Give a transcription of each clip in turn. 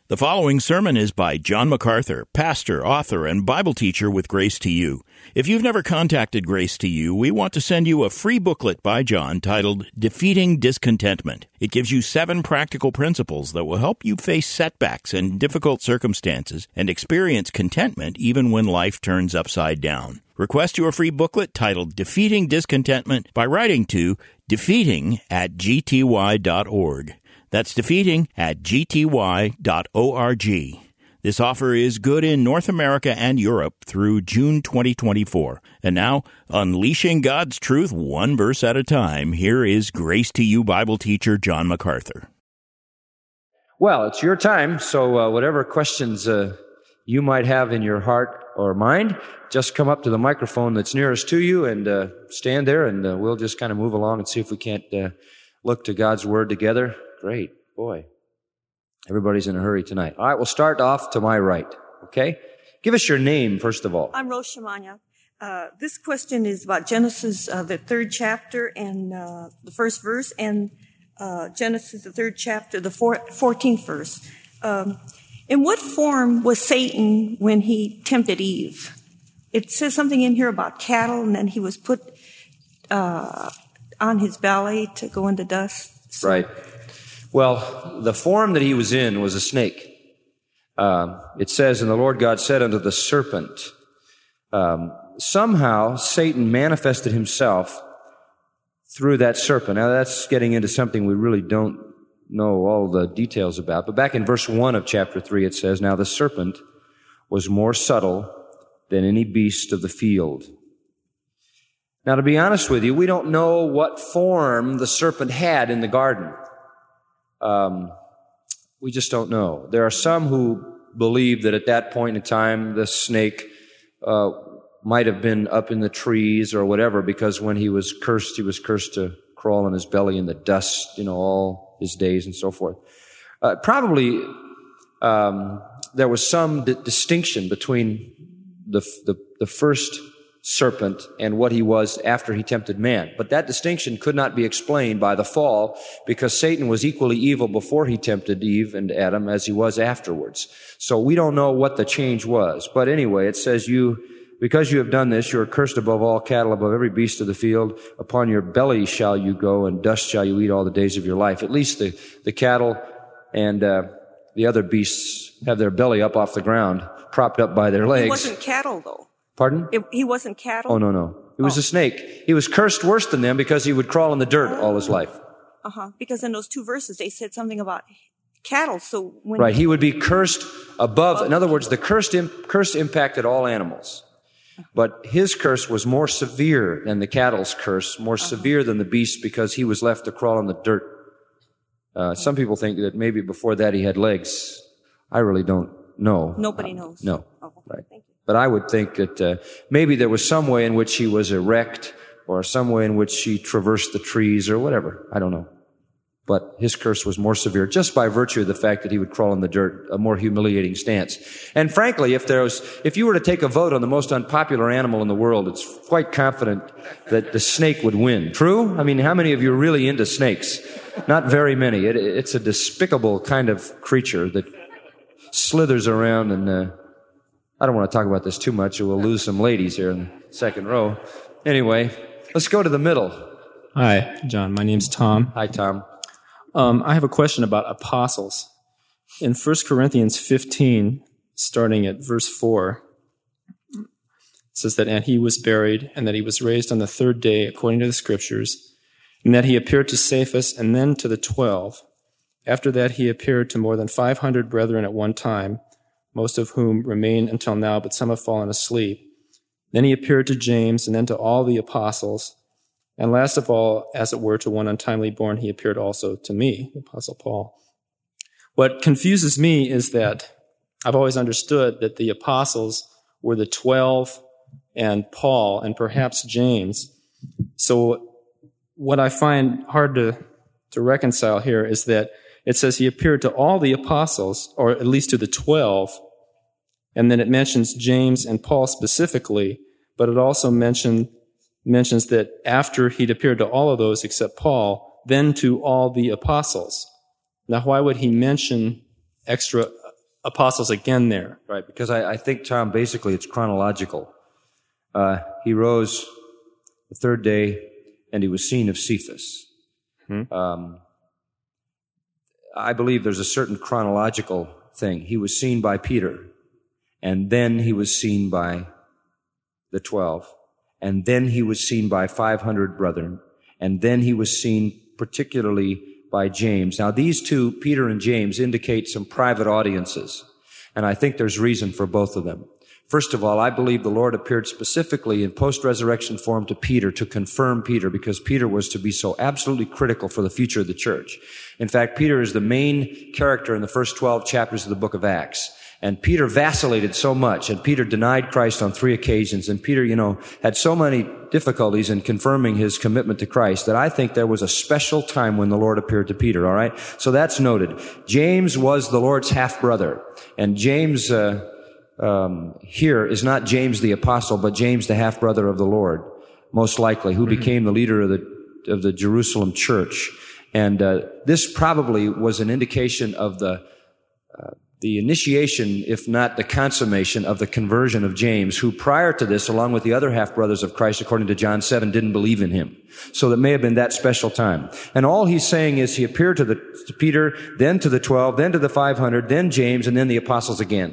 The following sermon is by John MacArthur, pastor, author, and Bible teacher with Grace to You. If you've never contacted Grace to You, we want to send you a free booklet by John titled Defeating Discontentment. It gives you 7 practical principles that will help you face setbacks and difficult circumstances and experience contentment even when life turns upside down. Request your free booklet titled Defeating Discontentment by writing to defeating@gty.org. That's defeating@gty.org. This offer is good in North America and Europe through June 2024. And now, unleashing God's truth one verse at a time, here is Grace to You Bible teacher John MacArthur. Well, it's your time, so whatever questions you might have in your heart or mind, just come up to the microphone that's nearest to you and stand there, and we'll just kind of move along and see if we can't look to God's Word together. Great. Boy. Everybody's in a hurry tonight. All right, we'll start off to my right. Okay? Give us your name, first of all. I'm Rose Shamanya. This question is about Genesis, the 3rd chapter and the 1st verse, and Genesis, the 3rd chapter, the 14th verse. In what form was Satan when he tempted Eve? It says something in here about cattle, and then he was put on his belly to go into dust. So. Right. Well, the form that he was in was a snake. It says, and the Lord God said unto the serpent, somehow Satan manifested himself through that serpent. Now that's getting into something we really don't know all the details about. But back in verse 1 of chapter 3 it says, now the serpent was more subtle than any beast of the field. Now to be honest with you, we don't know what form the serpent had in the garden. We just don't know. There are some who believe that at that point in time, the snake might have been up in the trees or whatever, because when he was cursed to crawl on his belly in the dust, all his days and so forth. Probably there was some distinction between the first serpent and what he was after he tempted man. But that distinction could not be explained by the fall, because Satan was equally evil before he tempted Eve and Adam as he was afterwards. So we don't know what the change was. But anyway, it says because you have done this, you are cursed above all cattle, above every beast of the field. Upon your belly shall you go, and dust shall you eat all the days of your life. At least the cattle and the other beasts have their belly up off the ground, propped up by their legs. It wasn't cattle, though. Pardon? He wasn't cattle? Oh, no. He was a snake. He was cursed worse than them because he would crawl in the dirt all his life. Because in those 2 verses, they said something about cattle. So right, he would be cursed above. In other words, the curse impacted all animals. But his curse was more severe than the cattle's curse, more severe than the beast, because he was left to crawl in the dirt. Some people think that maybe before that he had legs. I really don't know. Nobody knows. No. Oh, right. Thank you. But I would think that maybe there was some way in which he was erect, or some way in which he traversed the trees, or whatever. I don't know. But his curse was more severe just by virtue of the fact that he would crawl in the dirt, a more humiliating stance. And frankly, if you were to take a vote on the most unpopular animal in the world, it's quite confident that the snake would win. True? I mean, how many of you are really into snakes? Not very many. It's a despicable kind of creature that slithers around, and I don't want to talk about this too much, or we'll lose some ladies here in the second row. Anyway, let's go to the middle. Hi, John. My name's Tom. Hi, Tom. I have a question about apostles. In 1 Corinthians 15, starting at verse 4, it says that, and he was buried, and that he was raised on the 3rd day, according to the Scriptures, and that he appeared to Cephas and then to the 12. After that, he appeared to more than 500 brethren at one time, most of whom remain until now, but some have fallen asleep. Then he appeared to James, and then to all the apostles. And last of all, as it were, to one untimely born, he appeared also to me, the Apostle Paul. What confuses me is that I've always understood that the apostles were the 12 and Paul and perhaps James. So what I find hard to reconcile here is that it says he appeared to all the apostles, or at least to the 12, and then it mentions James and Paul specifically, but it also mentions that after he'd appeared to all of those except Paul, then to all the apostles. Now, why would he mention extra apostles again there? Right, because I think, Tom, basically it's chronological. He rose the third day, and he was seen of Cephas. I believe there's a certain chronological thing. He was seen by Peter, and then he was seen by the 12, and then he was seen by 500 brethren, and then he was seen particularly by James. Now, these two, Peter and James, indicate some private audiences, and I think there's reason for both of them. First of all, I believe the Lord appeared specifically in post-resurrection form to Peter to confirm Peter, because Peter was to be so absolutely critical for the future of the church. In fact, Peter is the main character in the first 12 chapters of the book of Acts. And Peter vacillated so much, and Peter denied Christ on 3 occasions, and Peter, had so many difficulties in confirming his commitment to Christ that I think there was a special time when the Lord appeared to Peter, all right? So that's noted. James was the Lord's half-brother, and James here is not James the apostle, but James the half-brother of the Lord, most likely, who became the leader of the Jerusalem church. And this probably was an indication of the initiation, if not the consummation, of the conversion of James, who prior to this, along with the other half-brothers of Christ, according to John 7, didn't believe in him. So that may have been that special time. And all he's saying is he appeared to Peter, then to the 12, then to the 500, then James, and then the apostles again.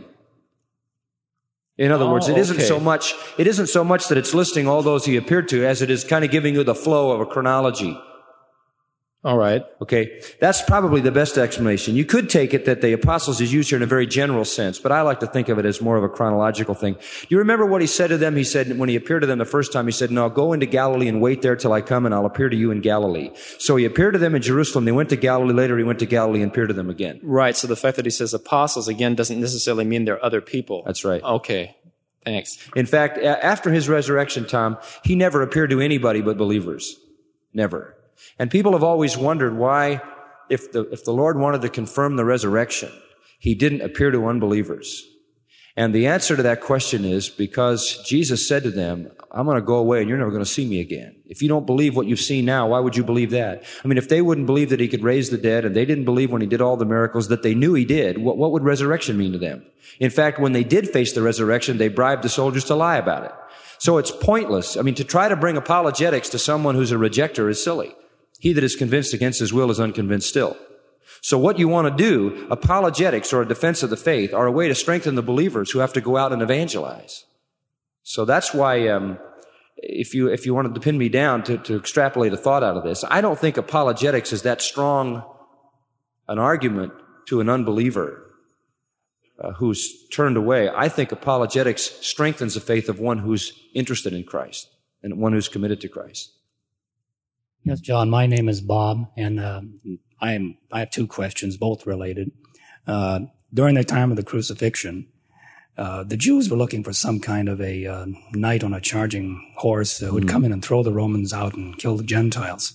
In other words, it isn't so much that it's listing all those he appeared to as it is kind of giving you the flow of a chronology. All right. Okay. That's probably the best explanation. You could take it that the apostles is used here in a very general sense, but I like to think of it as more of a chronological thing. Do you remember what he said to them? He said, when he appeared to them the first time, he said, "No, go into Galilee and wait there till I come, and I'll appear to you in Galilee." So he appeared to them in Jerusalem. They went to Galilee. Later he went to Galilee and appeared to them again. Right. So the fact that he says apostles again doesn't necessarily mean they're other people. That's right. Okay. Thanks. In fact, after his resurrection, Tom, he never appeared to anybody but believers. Never. And people have always wondered why, if the Lord wanted to confirm the resurrection, he didn't appear to unbelievers. And the answer to that question is because Jesus said to them, "I'm going to go away and you're never going to see me again." If you don't believe what you've seen now, why would you believe that? I mean, if they wouldn't believe that he could raise the dead, and they didn't believe when he did all the miracles that they knew he did, what would resurrection mean to them? In fact, when they did face the resurrection, they bribed the soldiers to lie about it. So it's pointless. I mean, to try to bring apologetics to someone who's a rejecter is silly. He that is convinced against his will is unconvinced still. So what you want to do, apologetics or a defense of the faith, are a way to strengthen the believers who have to go out and evangelize. So that's why, if you wanted to pin me down to extrapolate a thought out of this, I don't think apologetics is that strong an argument to an unbeliever who's turned away. I think apologetics strengthens the faith of one who's interested in Christ and one who's committed to Christ. Yes, John, my name is Bob, and I have two questions, both related. During the time of the crucifixion, the Jews were looking for some kind of a knight on a charging horse who would come in and throw the Romans out and kill the Gentiles.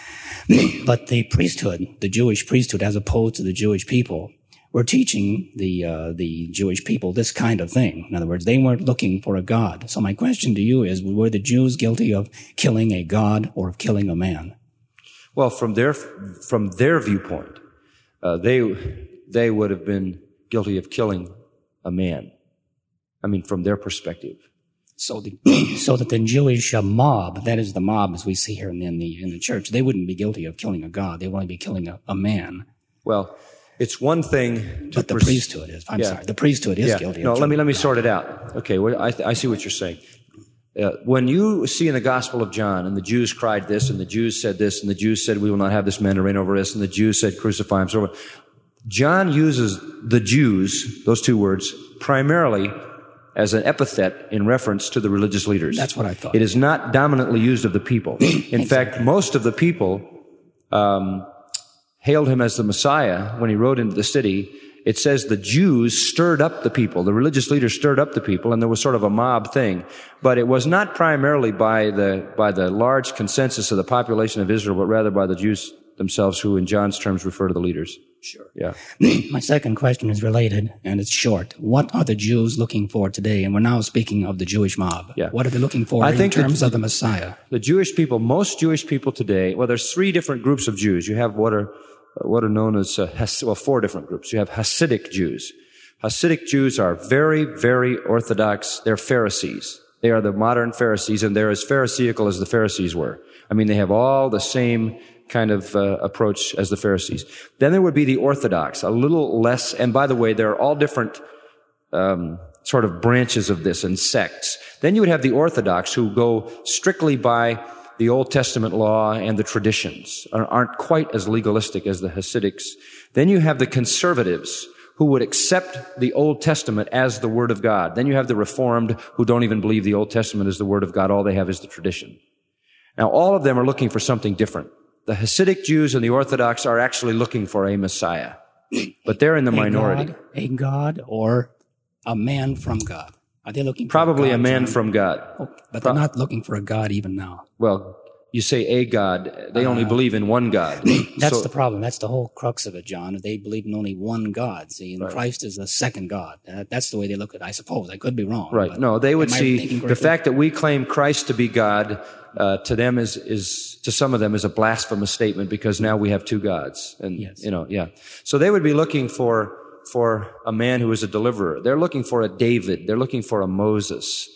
But the priesthood, the Jewish priesthood, as opposed to the Jewish people, were teaching the Jewish people this kind of thing. In other words, they weren't looking for a God. So my question to you is, were the Jews guilty of killing a God or of killing a man? Well, from their viewpoint, they would have been guilty of killing a man. I mean, from their perspective. So that the Jewish mob, that is the mob as we see here in the church, they wouldn't be guilty of killing a God. They would only be killing a man. Well, it's one thing but the priesthood is. Sorry. The priesthood is guilty. No, let me sort it out. Okay, well, I see what you're saying. When you see in the Gospel of John, and the Jews cried this, and the Jews said this, and the Jews said, "We will not have this man to reign over us," and the Jews said, "Crucify him." So John uses the Jews, those two words, primarily as an epithet in reference to the religious leaders. That's what I thought. It is not dominantly used of the people. In fact, most of the people hailed him as the Messiah when he rode into the city. It says the Jews stirred up the people. The religious leaders stirred up the people, and there was sort of a mob thing. But it was not primarily by the large consensus of the population of Israel, but rather by the Jews themselves, who in John's terms refer to the leaders. Sure. Yeah. My second question is related, and it's short. What are the Jews looking for today? And we're now speaking of the Jewish mob. Yeah. What are they looking for in terms of the Messiah? The Jewish people, most Jewish people today, well, there's three different groups of Jews. You have what are known as, four different groups. You have Hasidic Jews, Hasidic Jews are very, very orthodox. They're Pharisees. They are the modern Pharisees, and they're as Pharisaical as the Pharisees were. I mean, they have all the same kind of approach as the Pharisees. Then there would be the Orthodox, a little less, and by the way, there are all different sort of branches of this and sects. Then you would have the Orthodox who go strictly by the Old Testament law and the traditions, aren't quite as legalistic as the Hasidics. Then you have the conservatives who would accept the Old Testament as the Word of God. Then you have the Reformed who don't even believe the Old Testament is the Word of God. All they have is the tradition. Now, all of them are looking for something different. The Hasidic Jews and the Orthodox are actually looking for a Messiah, but they're in the minority. A God or a man from God? Are they looking for Probably a man from God. Oh, but they're not looking for a God even now. Well, you say a God. They only believe in one God. That's the problem. That's the whole crux of it, John. They believe in only one God. See, and Christ is the second God. That's the way they look at it, I suppose. I could be wrong. Right. No, they would see the fact that we claim Christ to be God to them is to some of them is a blasphemous statement because now we have two gods. And, yes. So they would be looking for a man who is a deliverer. They're looking for a David. They're looking for a Moses.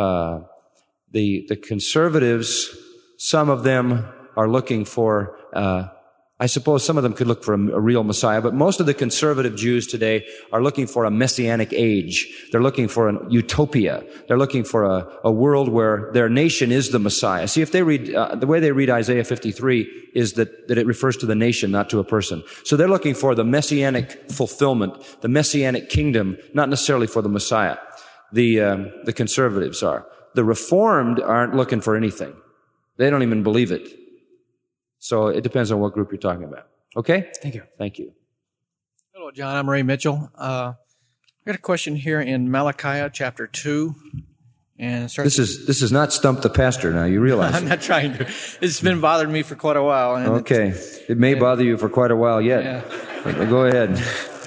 The conservatives, some of them are looking for, I suppose some of them could look for a real Messiah, but most of the conservative Jews today are looking for a messianic age. They're looking for an utopia. They're looking for a world where their nation is the Messiah. See, if they read, the way they read Isaiah 53 is that it refers to the nation, not to a person. So they're looking for the messianic fulfillment, the messianic kingdom, not necessarily for the Messiah. The conservatives are. The Reformed aren't looking for anything. They don't even believe it. So it depends on what group you're talking about. Okay? Thank you. Thank you. Hello, John. I'm Ray Mitchell. I've got a question here in Malachi chapter 2. And this is not Stump the Pastor now, you realize. I'm not trying to. It's been bothering me for quite a while. And okay. It may bother you for quite a while yet. Yeah. Go ahead.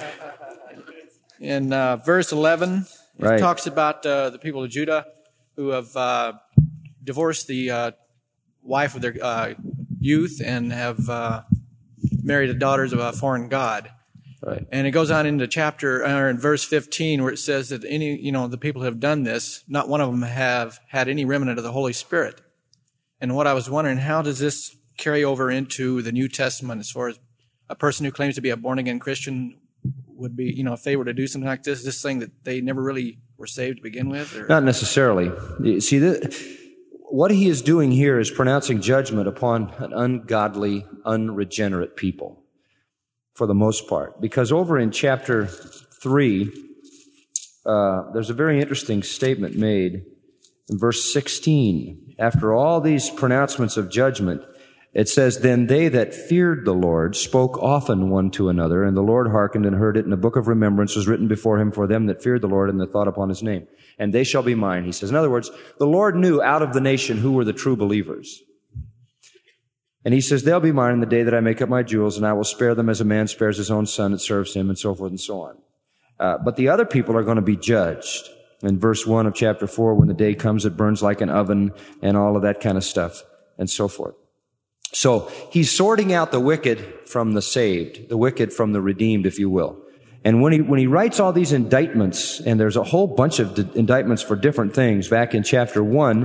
In verse 11, it talks about the people of Judah who have divorced the wife of their youth and have married the daughters of a foreign god. Right. And it goes on into in verse 15 where it says that the people who have done this, not one of them have had any remnant of the Holy Spirit. And what I was wondering, how does this carry over into the New Testament as far as a person who claims to be a born-again Christian would be, if they were to do something like this thing that they never really were saved to begin with? Or? Not necessarily. You see, what he is doing here is pronouncing judgment upon an ungodly, unregenerate people, for the most part. Because over in chapter 3, there's a very interesting statement made in verse 16. After all these pronouncements of judgment, it says, "Then they that feared the Lord spoke often one to another, and the Lord hearkened and heard it, and a book of remembrance was written before him for them that feared the Lord and that thought upon his name. And they shall be mine," he says. In other words, the Lord knew out of the nation who were the true believers. And he says, "They'll be mine in the day that I make up my jewels, and I will spare them as a man spares his own son that serves him," and so forth and so on. But the other people are going to be judged. In verse 1 of chapter 4, when the day comes, it burns like an oven, and all of that kind of stuff, and so forth. So he's sorting out the wicked from the saved, the wicked from the redeemed, if you will. And when he writes all these indictments, and there's a whole bunch of indictments for different things, back in chapter 1,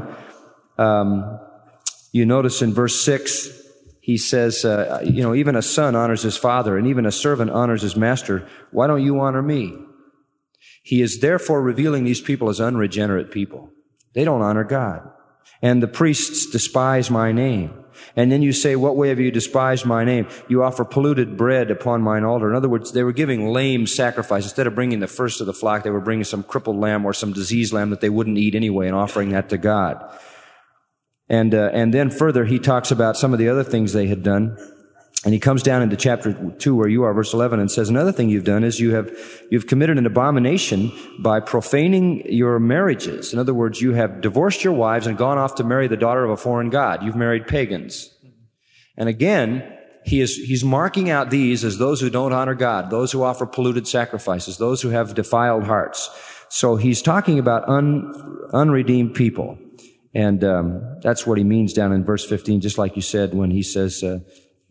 you notice in verse 6, he says, even a son honors his father, and even a servant honors his master. Why don't you honor me? He is therefore revealing these people as unregenerate people. They don't honor God. And the priests despise my name. And then you say, "What way have you despised my name? You offer polluted bread upon mine altar." In other words, they were giving lame sacrifice. Instead of bringing the first of the flock, they were bringing some crippled lamb or some diseased lamb that they wouldn't eat anyway and offering that to God. And then further, he talks about some of the other things they had done. And he comes down into chapter 2 where you are, verse 11, and says, "Another thing you've done is you've committed an abomination by profaning your marriages." In other words, you have divorced your wives and gone off to marry the daughter of a foreign god. You've married pagans. And again, he's marking out these as those who don't honor God, those who offer polluted sacrifices, those who have defiled hearts. So he's talking about unredeemed people. And that's what he means down in verse 15, just like you said when he says,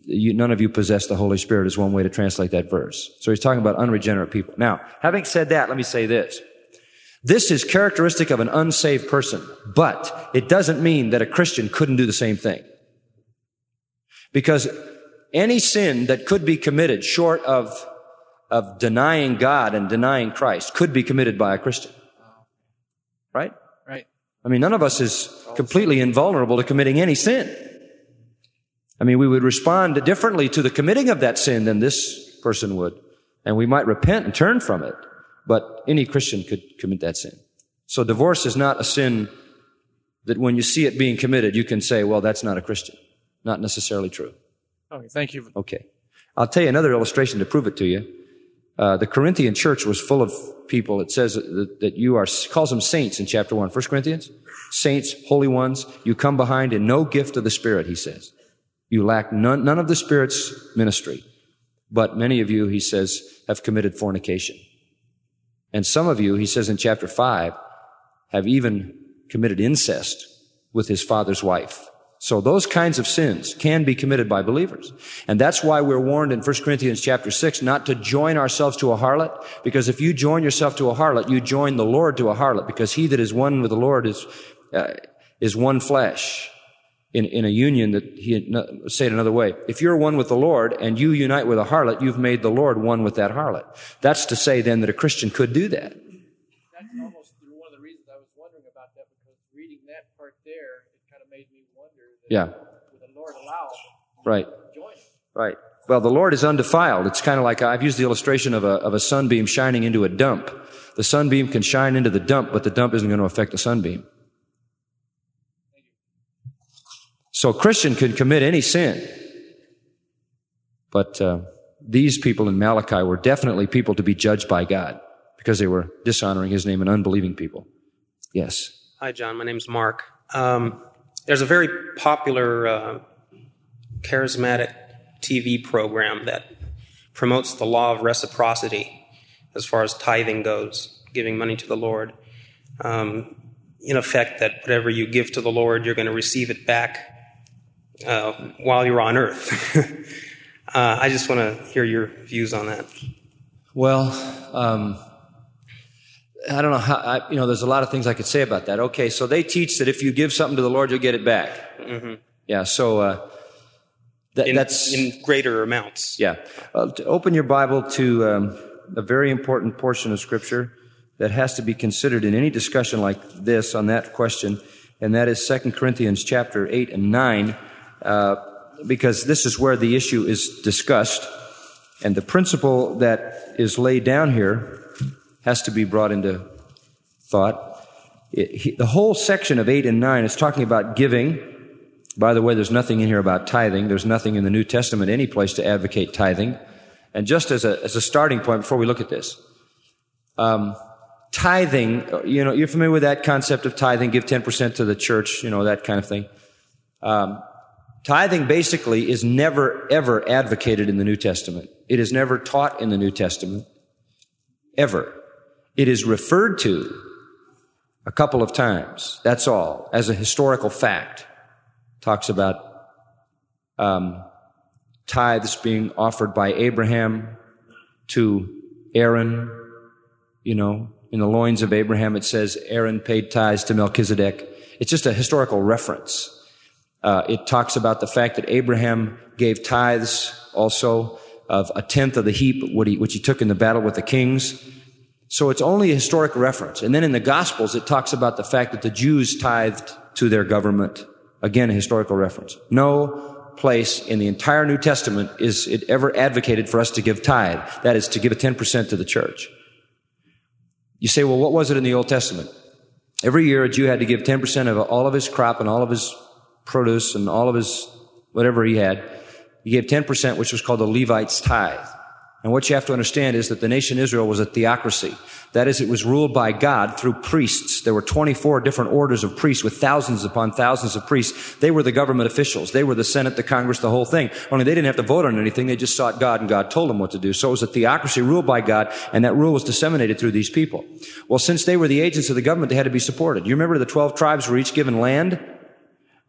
none of you possess the Holy Spirit is one way to translate that verse. So he's talking about unregenerate people. Now, having said that, let me say this. This is characteristic of an unsaved person, but it doesn't mean that a Christian couldn't do the same thing. Because any sin that could be committed short of denying God and denying Christ could be committed by a Christian. Right? Right. I mean, none of us is completely invulnerable to committing any sin. I mean, we would respond differently to the committing of that sin than this person would. And we might repent and turn from it. But any Christian could commit that sin. So divorce is not a sin that when you see it being committed, you can say, well, that's not a Christian. Not necessarily true. Okay, thank you. Okay. I'll tell you another illustration to prove it to you. The Corinthian church was full of people. It says that you are, calls them saints in chapter 1. 1 Corinthians? Saints, holy ones. You come behind in no gift of the Spirit, he says. You lack none of the Spirit's ministry. But many of you, he says, have committed fornication. And some of you, he says in chapter 5, have even committed incest with his father's wife. So those kinds of sins can be committed by believers. And that's why we're warned in 1 Corinthians chapter 6 not to join ourselves to a harlot, because if you join yourself to a harlot, you join the Lord to a harlot, because he that is one with the Lord is one flesh. In a union that say it another way. If you're one with the Lord and you unite with a harlot, you've made the Lord one with that harlot. That's to say then that a Christian could do that. That's almost one of the reasons I was wondering about that, because reading that part there, it kind of made me wonder that would the Lord allow Right. joining? Right. Well, the Lord is undefiled. It's kind of like I've used the illustration of a sunbeam shining into a dump. The sunbeam can shine into the dump, but the dump isn't going to affect the sunbeam. So a Christian could commit any sin. But these people in Malachi were definitely people to be judged by God because they were dishonoring his name and unbelieving people. Yes. Hi, John. My name's Mark. There's a very popular charismatic TV program that promotes the law of reciprocity as far as tithing goes, giving money to the Lord. In effect, that whatever you give to the Lord, you're going to receive it back while you're on earth. I just want to hear your views on that. Well, I don't know how, there's a lot of things I could say about that. Okay, so they teach that if you give something to the Lord, you'll get it back. Mm-hmm. Yeah, so that's... In greater amounts. Yeah. Open your Bible to a very important portion of Scripture that has to be considered in any discussion like this on that question, and that is 2 Corinthians chapter 8 and 9, because this is where the issue is discussed, and the principle that is laid down here has to be brought into thought. The whole section of 8 and 9 is talking about giving. By the way, there's nothing in here about tithing. There's nothing in the New Testament any place to advocate tithing. And just as a starting point before we look at this, tithing, you're familiar with that concept of tithing, give 10% to the church, that kind of thing. Tithing basically is never, ever advocated in the New Testament. It is never taught in the New Testament, ever. It is referred to a couple of times, that's all, as a historical fact. Talks about tithes being offered by Abraham to Aaron. In the loins of Abraham it says Aaron paid tithes to Melchizedek. It's just a historical reference. It talks about the fact that Abraham gave tithes also of a tenth of the heap which he took in the battle with the kings. So it's only a historic reference. And then in the Gospels it talks about the fact that the Jews tithed to their government. Again, a historical reference. No place in the entire New Testament is it ever advocated for us to give tithe. That is, to give a 10% to the church. You say, well, what was it in the Old Testament? Every year a Jew had to give 10% of all of his crop and all of his produce and all of his whatever he had. He gave 10%, which was called the Levites' tithe. And what you have to understand is that the nation Israel was a theocracy. That is, it was ruled by God through priests. There were 24 different orders of priests with thousands upon thousands of priests. They were the government officials. They were the Senate, the Congress, the whole thing. Only they didn't have to vote on anything. They just sought God, and God told them what to do. So it was a theocracy ruled by God, and that rule was disseminated through these people. Well, since they were the agents of the government, they had to be supported. You remember the 12 tribes were each given land?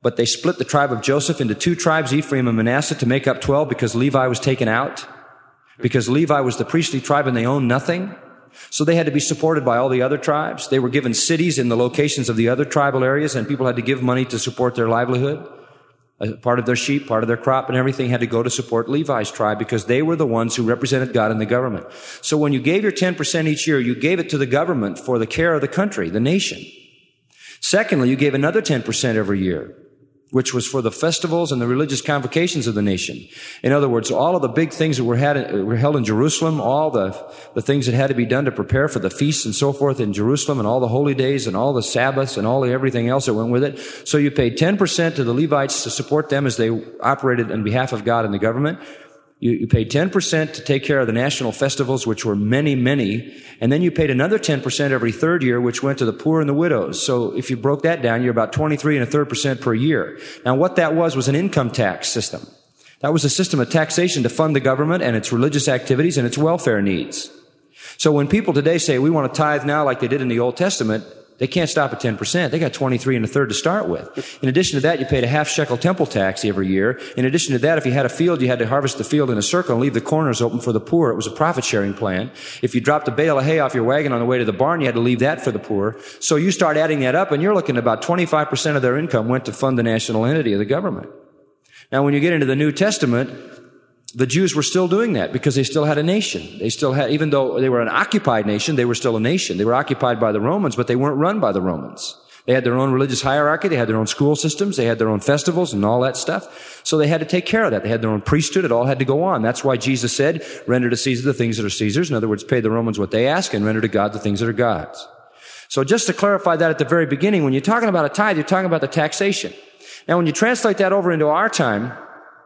But they split the tribe of Joseph into 2 tribes, Ephraim and Manasseh, to make up 12 because Levi was taken out. Because Levi was the priestly tribe and they owned nothing. So they had to be supported by all the other tribes. They were given cities in the locations of the other tribal areas, and people had to give money to support their livelihood. Part of their sheep, part of their crop, and everything had to go to support Levi's tribe because they were the ones who represented God in the government. So when you gave your 10% each year, you gave it to the government for the care of the country, the nation. Secondly, you gave another 10% every year, which was for the festivals and the religious convocations of the nation. In other words, all of the big things that were held in Jerusalem, all the things that had to be done to prepare for the feasts and so forth in Jerusalem, and all the holy days and all the Sabbaths and all everything else that went with it. So you paid 10% to the Levites to support them as they operated on behalf of God in the government. You paid 10% to take care of the national festivals, which were many, many. And then you paid another 10% every third year, which went to the poor and the widows. So if you broke that down, you're about 23.33% per year. Now what that was an income tax system. That was a system of taxation to fund the government and its religious activities and its welfare needs. So when people today say we want to tithe now like they did in the Old Testament, they can't stop at 10%. They got 23 1/3 to start with. In addition to that, you paid a half shekel temple tax every year. In addition to that, if you had a field, you had to harvest the field in a circle and leave the corners open for the poor. It was a profit-sharing plan. If you dropped a bale of hay off your wagon on the way to the barn, you had to leave that for the poor. So you start adding that up, and you're looking at about 25% of their income went to fund the national entity of the government. Now, when you get into the New Testament, the Jews were still doing that because they still had a nation. They still had, even though they were an occupied nation, they were still a nation. They were occupied by the Romans, but they weren't run by the Romans. They had their own religious hierarchy. They had their own school systems. They had their own festivals and all that stuff. So they had to take care of that. They had their own priesthood. It all had to go on. That's why Jesus said, render to Caesar the things that are Caesar's. In other words, pay the Romans what they ask and render to God the things that are God's. So just to clarify that at the very beginning, when you're talking about a tithe, you're talking about the taxation. Now, when you translate that over into our time,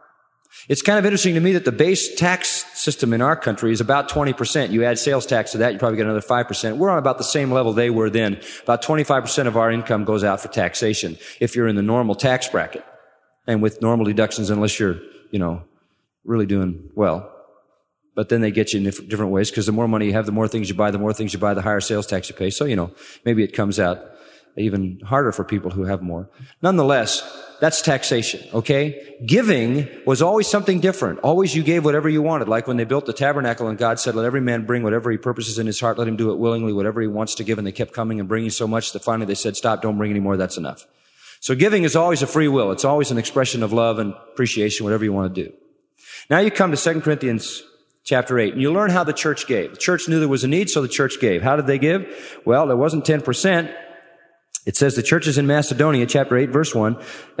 it's kind of interesting to me that the base tax system in our country is about 20%. You add sales tax to that, you probably get another 5%. We're on about the same level they were then. About 25% of our income goes out for taxation if you're in the normal tax bracket and with normal deductions, unless you're, really doing well. But then they get you in different ways because the more money you have, the more things you buy, the higher sales tax you pay. So, maybe it comes out even harder for people who have more. Nonetheless, that's taxation, okay? Giving was always something different. Always you gave whatever you wanted. Like when they built the tabernacle and God said, let every man bring whatever he purposes in his heart. Let him do it willingly, whatever he wants to give. And they kept coming and bringing so much that finally they said, stop, don't bring any more. That's enough. So giving is always a free will. It's always an expression of love and appreciation, whatever you want to do. Now you come to 2 Corinthians chapter 8, and you learn how the church gave. The church knew there was a need, so the church gave. How did they give? Well, there wasn't 10%. It says the churches in Macedonia, chapter 8, verse 1,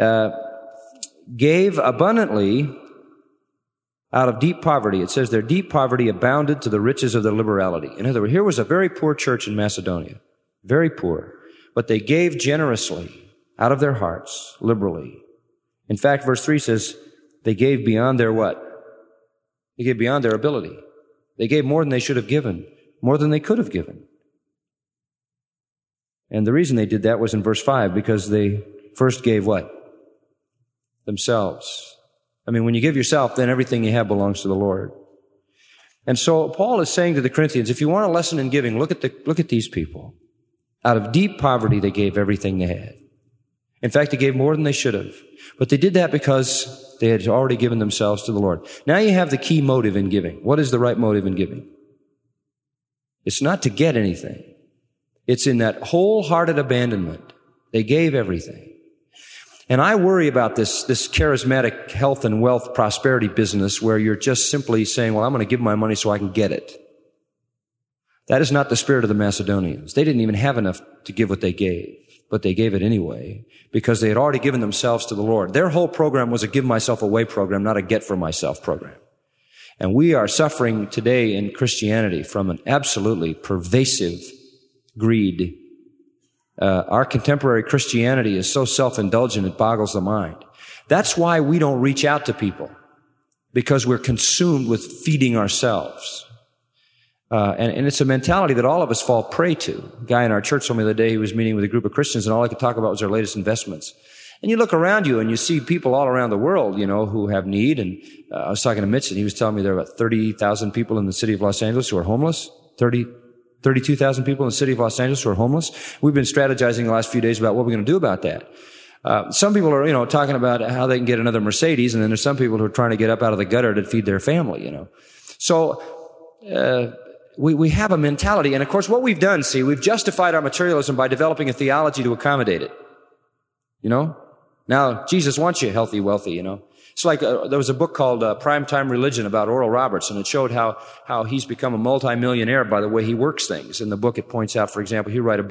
gave abundantly out of deep poverty. It says their deep poverty abounded to the riches of their liberality. In other words, here was a very poor church in Macedonia. Very poor. But they gave generously out of their hearts, liberally. In fact, verse 3 says they gave beyond their what? They gave beyond their ability. They gave more than they should have given, more than they could have given. And the reason they did that was in verse 5, because they first gave what? Themselves. I mean, when you give yourself, then everything you have belongs to the Lord. And so Paul is saying to the Corinthians, if you want a lesson in giving, look at these people. Out of deep poverty, they gave everything they had. In fact, they gave more than they should have. But they did that because they had already given themselves to the Lord. Now you have the key motive in giving. What is the right motive in giving? It's not to get anything. It's in that wholehearted abandonment. They gave everything. And I worry about this charismatic health and wealth prosperity business where you're just simply saying, well, I'm going to give my money so I can get it. That is not the spirit of the Macedonians. They didn't even have enough to give what they gave, but they gave it anyway because they had already given themselves to the Lord. Their whole program was a give myself away program, not a get for myself program. And we are suffering today in Christianity from an absolutely pervasive greed. Our contemporary Christianity is so self-indulgent it boggles the mind. That's why we don't reach out to people, because we're consumed with feeding ourselves. And it's a mentality that all of us fall prey to. A guy in our church told me the other day he was meeting with a group of Christians and all I could talk about was their latest investments. And you look around you and you see people all around the world, who have need. And I was talking to Mitch and he was telling me there are about 30,000 people in the city of Los Angeles who are homeless. 32,000 people in the city of Los Angeles who are homeless. We've been strategizing the last few days about what we're going to do about that. Some people are, talking about how they can get another Mercedes, and then there's some people who are trying to get up out of the gutter to feed their family, So, we have a mentality, and of course what we've done, we've justified our materialism by developing a theology to accommodate it. Now, Jesus wants you healthy, wealthy, It's like, there was a book called Primetime Religion about Oral Roberts, and it showed how he's become a multimillionaire by the way he works things. In the book, it points out, for example, he writes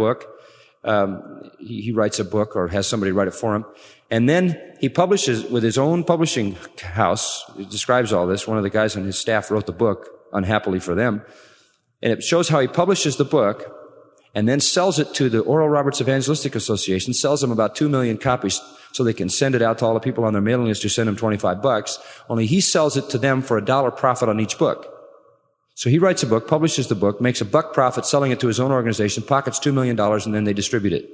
a book or has somebody write it for him. And then he publishes with his own publishing house. It describes all this. One of the guys on his staff wrote the book, unhappily for them. And it shows how he publishes the book and then sells it to the Oral Roberts Evangelistic Association, sells them about 2 million copies so they can send it out to all the people on their mailing list who send him $25. Only he sells it to them for $1 profit on each book. So he writes a book, publishes the book, makes $1 profit selling it to his own organization, pockets $2 million, and then they distribute it.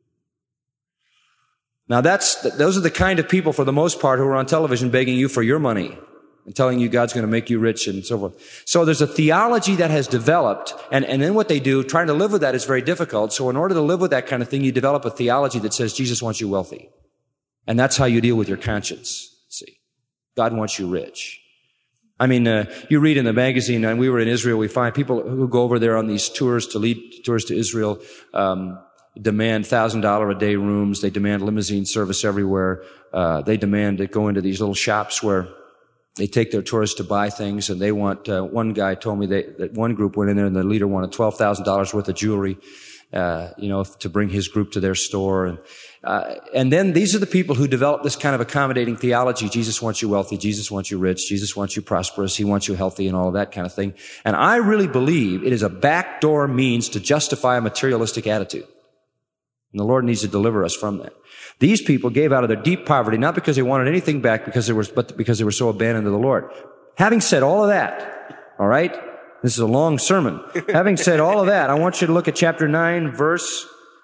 Now those are the kind of people, for the most part, who are on television begging you for your money and telling you God's going to make you rich and so forth. So there's a theology that has developed, and then what they do, trying to live with that is very difficult. So in order to live with that kind of thing, you develop a theology that says Jesus wants you wealthy. And that's how you deal with your conscience. God wants you rich. You read in the magazine, and we were in Israel, we find people who go over there on these tours to lead tours to Israel, demand $1,000 a day rooms. They demand limousine service everywhere. They demand to go into these little shops where they take their tourists to buy things, and they want, one guy told me that one group went in there and the leader wanted $12,000 worth of jewelry, to bring his group to their store. And then these are the people who develop this kind of accommodating theology. Jesus wants you wealthy. Jesus wants you rich. Jesus wants you prosperous. He wants you healthy and all of that kind of thing. And I really believe it is a backdoor means to justify a materialistic attitude. And the Lord needs to deliver us from that. These people gave out of their deep poverty, not because they wanted anything back, but because they were so abandoned to the Lord. Having said all of that, all right? This is a long sermon. Having said all of that, I want you to look at chapter 9, verse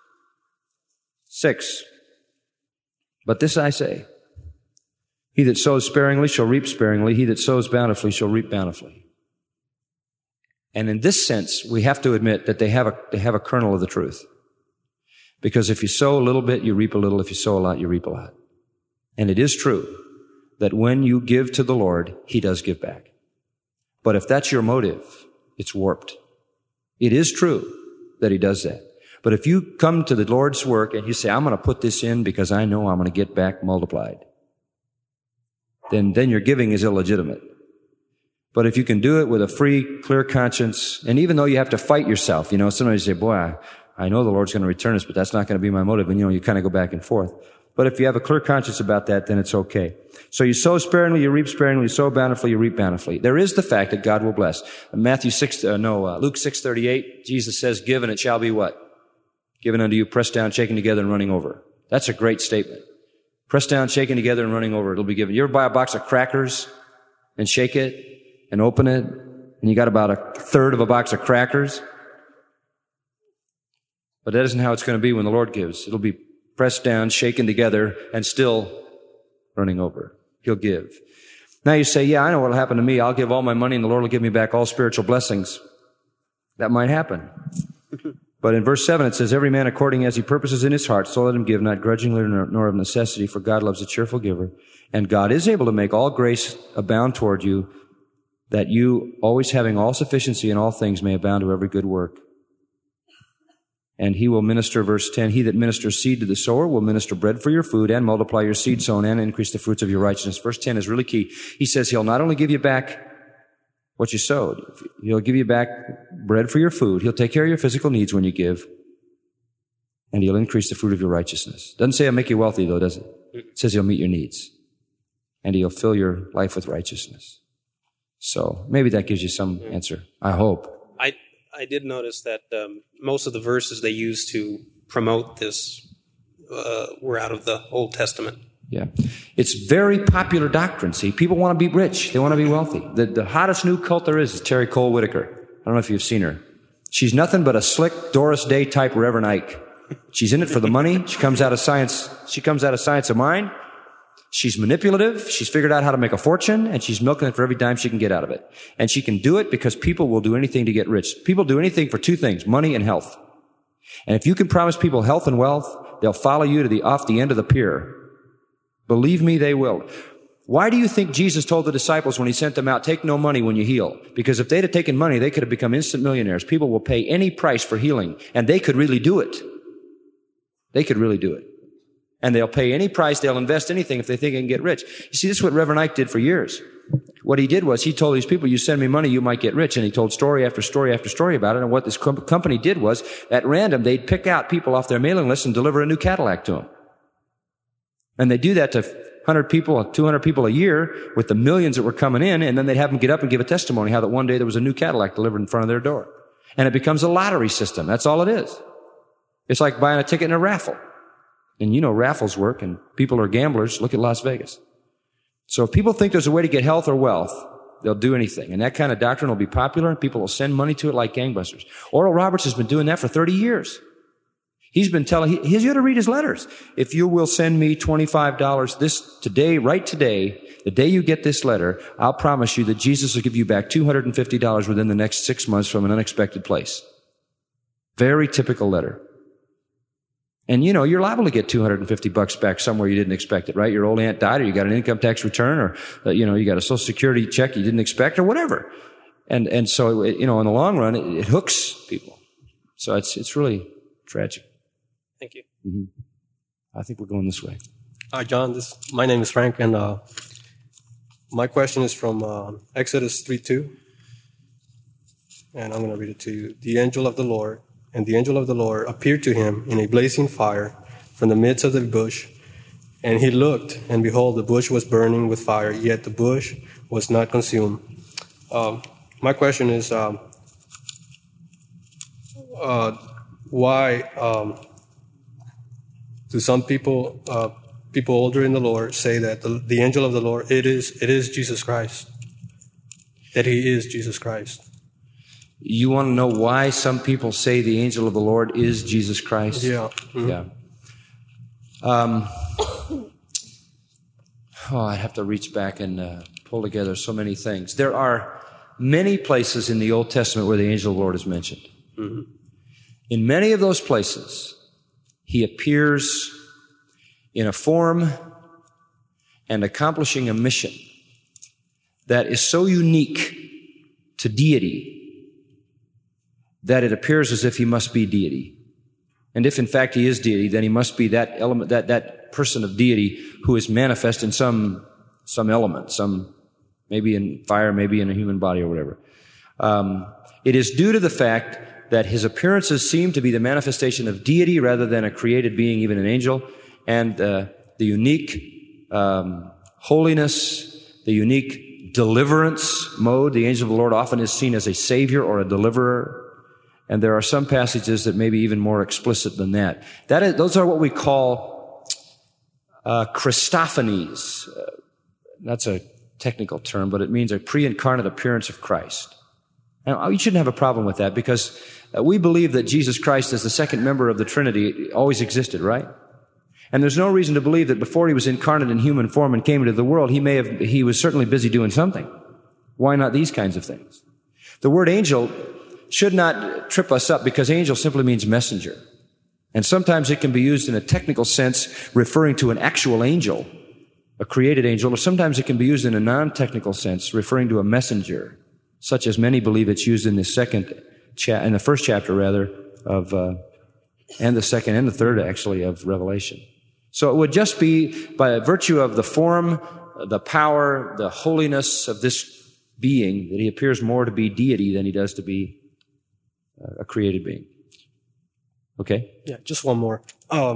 6. But this I say, he that sows sparingly shall reap sparingly. He that sows bountifully shall reap bountifully. And in this sense, we have to admit that they have a kernel of the truth. Because if you sow a little bit, you reap a little. If you sow a lot, you reap a lot. And it is true that when you give to the Lord, He does give back. But if that's your motive, it's warped. It is true that He does that. But if you come to the Lord's work and you say, I'm going to put this in because I know I'm going to get back multiplied, then your giving is illegitimate. But if you can do it with a free, clear conscience, and even though you have to fight yourself, sometimes you say, boy, I know the Lord's going to return us, but that's not going to be my motive. And, you kind of go back and forth. But if you have a clear conscience about that, then it's okay. So you sow sparingly, you reap sparingly. You sow bountifully, you reap bountifully. There is the fact that God will bless. Luke 6:38, Jesus says, give and it shall be what? Given unto you, pressed down, shaken together, and running over. That's a great statement. Pressed down, shaken together, and running over. It'll be given. You ever buy a box of crackers and shake it and open it, and you got about a third of a box of crackers? But that isn't how it's going to be when the Lord gives. It'll be pressed down, shaken together, and still running over. He'll give. Now you say, I know what will happen to me. I'll give all my money and the Lord will give me back all spiritual blessings. That might happen. But in verse 7 it says, every man according as he purposes in his heart, so let him give, not grudgingly nor of necessity, for God loves a cheerful giver. And God is able to make all grace abound toward you, that you, always having all sufficiency in all things, may abound to every good work. And He will minister, verse 10, he that ministers seed to the sower will minister bread for your food and multiply your seed sown and increase the fruits of your righteousness. Verse 10 is really key. He says He'll not only give you back what you sowed, He'll give you back bread for your food. He'll take care of your physical needs when you give. And He'll increase the fruit of your righteousness. Doesn't say I'll make you wealthy though, does it? It says He'll meet your needs. And He'll fill your life with righteousness. So maybe that gives you some answer. I hope. I did notice that most of the verses they use to promote this were out of the Old Testament. Yeah. It's very popular doctrine, see. People want to be rich. They want to be wealthy. The hottest new cult there is Terry Cole Whitaker. I don't know if you've seen her. She's nothing but a slick Doris Day type Reverend Ike. She's in it for the money. She comes out of Science of Mind. She's manipulative. She's figured out how to make a fortune, and she's milking it for every dime she can get out of it. And she can do it because people will do anything to get rich. People do anything for two things, money and health. And if you can promise people health and wealth, They'll follow you to off the end of the pier. Believe me, they will. Why do you think Jesus told the disciples when he sent them out, take no money when you heal? Because if they'd have taken money, they could have become instant millionaires. People will pay any price for healing, and they could really do it. They could really do it. And they'll pay any price, they'll invest anything if they think they can get rich. You see, this is what Reverend Ike did for years. What he did was he told these people, you send me money, you might get rich. And he told story after story after story about it. And what this company did was, at random, they'd pick out people off their mailing list and deliver a new Cadillac to them. And they do that to 100 people, 200 people a year with the millions that were coming in, and then they'd have them get up and give a testimony how that one day there was a new Cadillac delivered in front of their door. And it becomes a lottery system. That's all it is. It's like buying a ticket in a raffle. And you know raffles work, and people are gamblers. Look at Las Vegas. So if people think there's a way to get health or wealth, they'll do anything. And that kind of doctrine will be popular, and people will send money to it like gangbusters. Oral Roberts has been doing that for 30 years. He's been telling, he's going to read his letters. If you will send me $25 today, right today, the day you get this letter, I'll promise you that Jesus will give you back $250 within the next 6 months from an unexpected place. Very typical letter. And you know, you're liable to get $250 back somewhere you didn't expect it, right? Your old aunt died, or you got an income tax return, or, you got a Social Security check you didn't expect, or whatever. And so, in the long run, it hooks people. So it's really tragic. Thank you. Mm-hmm. I think we're going this way. Hi, John. My name is Frank, and my question is from Exodus 3:2, and I'm going to read it to you. The angel of the Lord appeared to him in a blazing fire from the midst of the bush, and he looked, and behold, the bush was burning with fire, yet the bush was not consumed. My question is, why do some people older in the Lord say that the angel of the Lord, it is Jesus Christ, that he is Jesus Christ? You want to know why some people say the angel of the Lord is Jesus Christ? Yeah. Mm-hmm. Yeah. I'd have to reach back and pull together so many things. There are many places in the Old Testament where the angel of the Lord is mentioned. Mm-hmm. In many of those places, he appears in a form and accomplishing a mission that is so unique to deity that it appears as if he must be deity. And if in fact he is deity, then he must be that element, that person of deity who is manifest in some element, maybe in fire, maybe in a human body or whatever. It is due to the fact that his appearances seem to be the manifestation of deity rather than a created being, even an angel, and the unique holiness, the unique deliverance mode. The angel of the Lord often is seen as a savior or a deliverer. And there are some passages that may be even more explicit than that. Those are what we call Christophanies. That's a technical term, but it means a pre-incarnate appearance of Christ. Now, you shouldn't have a problem with that, because we believe that Jesus Christ, as the second member of the Trinity, always existed, right? And there's no reason to believe that before he was incarnate in human form and came into the world, he was certainly busy doing something. Why not these kinds of things? The word angel should not trip us up, because angel simply means messenger. And sometimes it can be used in a technical sense, referring to an actual angel, a created angel, or sometimes it can be used in a non-technical sense, referring to a messenger, such as many believe it's used in the first chapter of, and the second and the third actually of Revelation. So it would just be by virtue of the form, the power, the holiness of this being that he appears more to be deity than he does to be a created being. Okay? Yeah, just one more.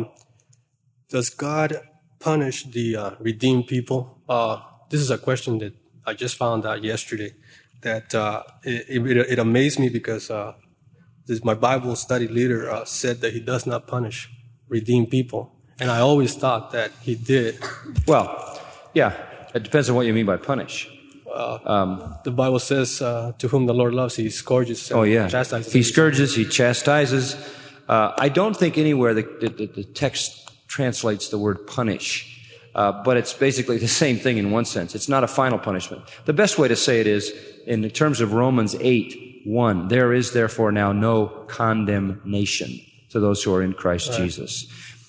Does God punish the redeemed people? This is a question that I just found out yesterday, that it amazed me, because my Bible study leader said that he does not punish redeemed people. And I always thought that he did. Well, yeah, it depends on what you mean by punish. The Bible says, to whom the Lord loves, he scourges. Oh, yeah. Chastises. He scourges, he chastises. I don't think anywhere the text translates the word punish, but it's basically the same thing in one sense. It's not a final punishment. The best way to say it is, in terms of Romans 8:1, there is therefore now no condemnation to those who are in Christ Jesus.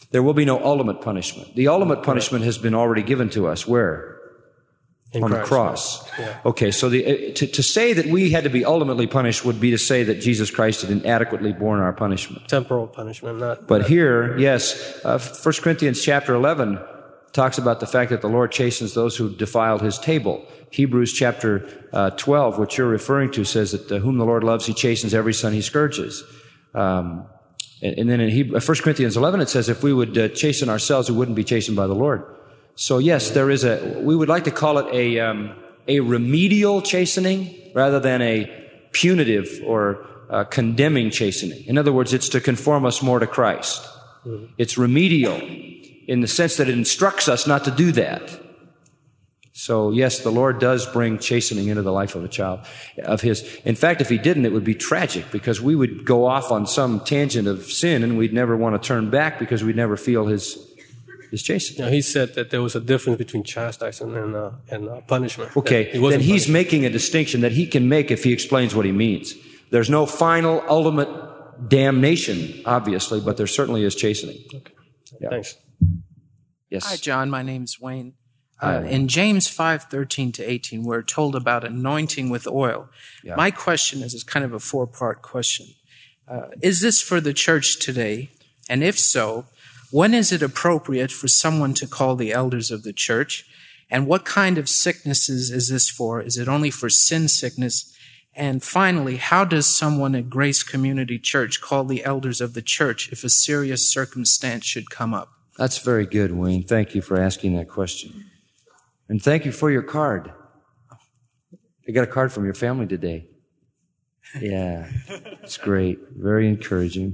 There will be no ultimate punishment. The ultimate punishment has been already given to us. Where? On the cross. Yeah. Okay, so to say that we had to be ultimately punished would be to say that Jesus Christ had inadequately borne our punishment. Temporal punishment, not... But here, yes, 1 Corinthians chapter 11 talks about the fact that the Lord chastens those who defiled his table. Hebrews chapter 12, which you're referring to, says that whom the Lord loves, he chastens every son he scourges. And then in 1 Corinthians 11, it says if we would chasten ourselves, we wouldn't be chastened by the Lord. So yes, there is we would like to call it a remedial chastening rather than a punitive or condemning chastening. In other words, it's to conform us more to Christ. It's remedial in the sense that it instructs us not to do that. So yes, the Lord does bring chastening into the life of a child of his. In fact, if he didn't, it would be tragic because we would go off on some tangent of sin and we'd never want to turn back because we'd never feel his chastening. Now, he said that there was a difference between chastisement and punishment. Okay, then he's making a distinction that he can make if he explains what he means. There's no final, ultimate damnation, obviously, but there certainly is chastening. Okay. Yeah. Thanks. Yes. Hi, John. My name's Wayne. In James 5:13-18, we're told about anointing with oil. Yeah. My question is kind of a four-part question. Is this for the church today? And if so, when is it appropriate for someone to call the elders of the church? And what kind of sicknesses is this for? Is it only for sin sickness? And finally, how does someone at Grace Community Church call the elders of the church if a serious circumstance should come up? That's very good, Wayne. Thank you for asking that question. And thank you for your card. I got a card from your family today. Yeah, it's great. Very encouraging.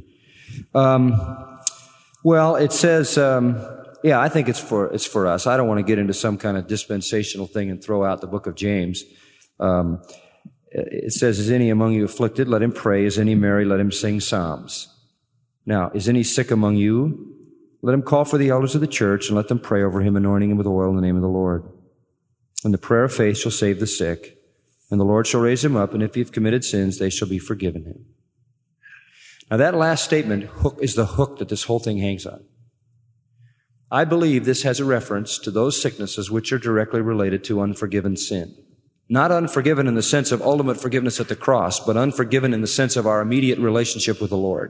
Well, it says, I think it's for us. I don't want to get into some kind of dispensational thing and throw out the book of James. It says, is any among you afflicted? Let him pray. Is any merry? Let him sing psalms. Now, is any sick among you? Let him call for the elders of the church and let them pray over him, anointing him with oil in the name of the Lord. And the prayer of faith shall save the sick, and the Lord shall raise him up, and if he have committed sins, they shall be forgiven him. Now that last statement is the hook that this whole thing hangs on. I believe this has a reference to those sicknesses which are directly related to unforgiven sin. Not unforgiven in the sense of ultimate forgiveness at the cross, but unforgiven in the sense of our immediate relationship with the Lord.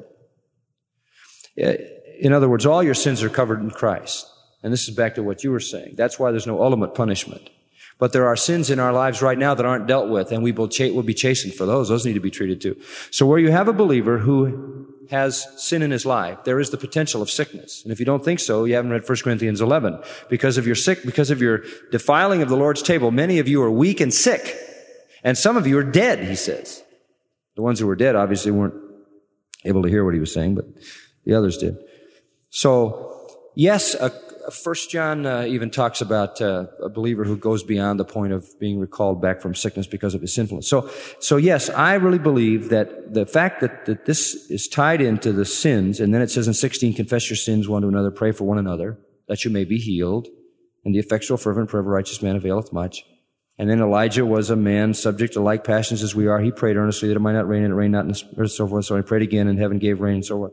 In other words, all your sins are covered in Christ. And this is back to what you were saying. That's why there's no ultimate punishment. But there are sins in our lives right now that aren't dealt with, and we will be chastened for those. Those need to be treated too. So where you have a believer who has sin in his life, there is the potential of sickness. And if you don't think so, you haven't read 1 Corinthians 11. Because of your defiling of the Lord's table, many of you are weak and sick. And some of you are dead, he says. The ones who were dead obviously weren't able to hear what he was saying, but the others did. So, yes, 1 John even talks about a believer who goes beyond the point of being recalled back from sickness because of his sinfulness. So yes, I really believe that the fact that this is tied into the sins, and then it says in 16, confess your sins one to another, pray for one another, that you may be healed, and the effectual fervent prayer of a righteous man availeth much. And then Elijah was a man subject to like passions as we are. He prayed earnestly that it might not rain, and it rained not, and so forth. So he prayed again, and heaven gave rain, and so forth.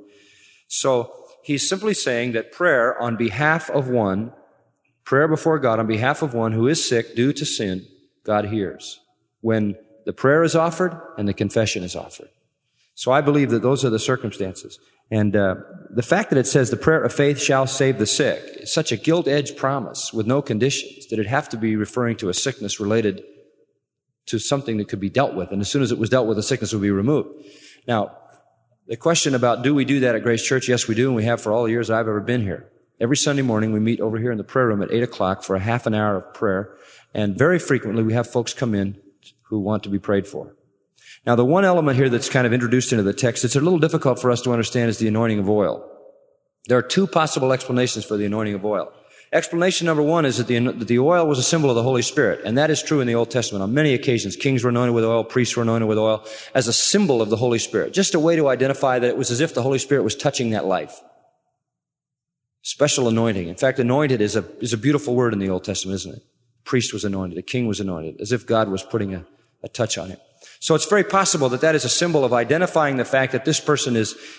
So he's simply saying that prayer on behalf of one, prayer before God on behalf of one who is sick due to sin, God hears when the prayer is offered and the confession is offered. So I believe that those are the circumstances. And the fact that it says the prayer of faith shall save the sick is such a gilt-edged promise with no conditions that it'd have to be referring to a sickness related to something that could be dealt with. And as soon as it was dealt with, the sickness would be removed. Now, the question about do we do that at Grace Church? Yes, we do, and we have for all the years I've ever been here. Every Sunday morning we meet over here in the prayer room at 8 o'clock for a half an hour of prayer, and very frequently we have folks come in who want to be prayed for. Now, the one element here that's kind of introduced into the text, it's a little difficult for us to understand, is the anointing of oil. There are two possible explanations for the anointing of oil. Explanation number one is that the oil was a symbol of the Holy Spirit, and that is true in the Old Testament. On many occasions, kings were anointed with oil, priests were anointed with oil, as a symbol of the Holy Spirit. Just a way to identify that it was as if the Holy Spirit was touching that life. Special anointing. In fact, anointed is a beautiful word in the Old Testament, isn't it? Priest was anointed, a king was anointed, as if God was putting a touch on him. So it's very possible that that is a symbol of identifying the fact that this person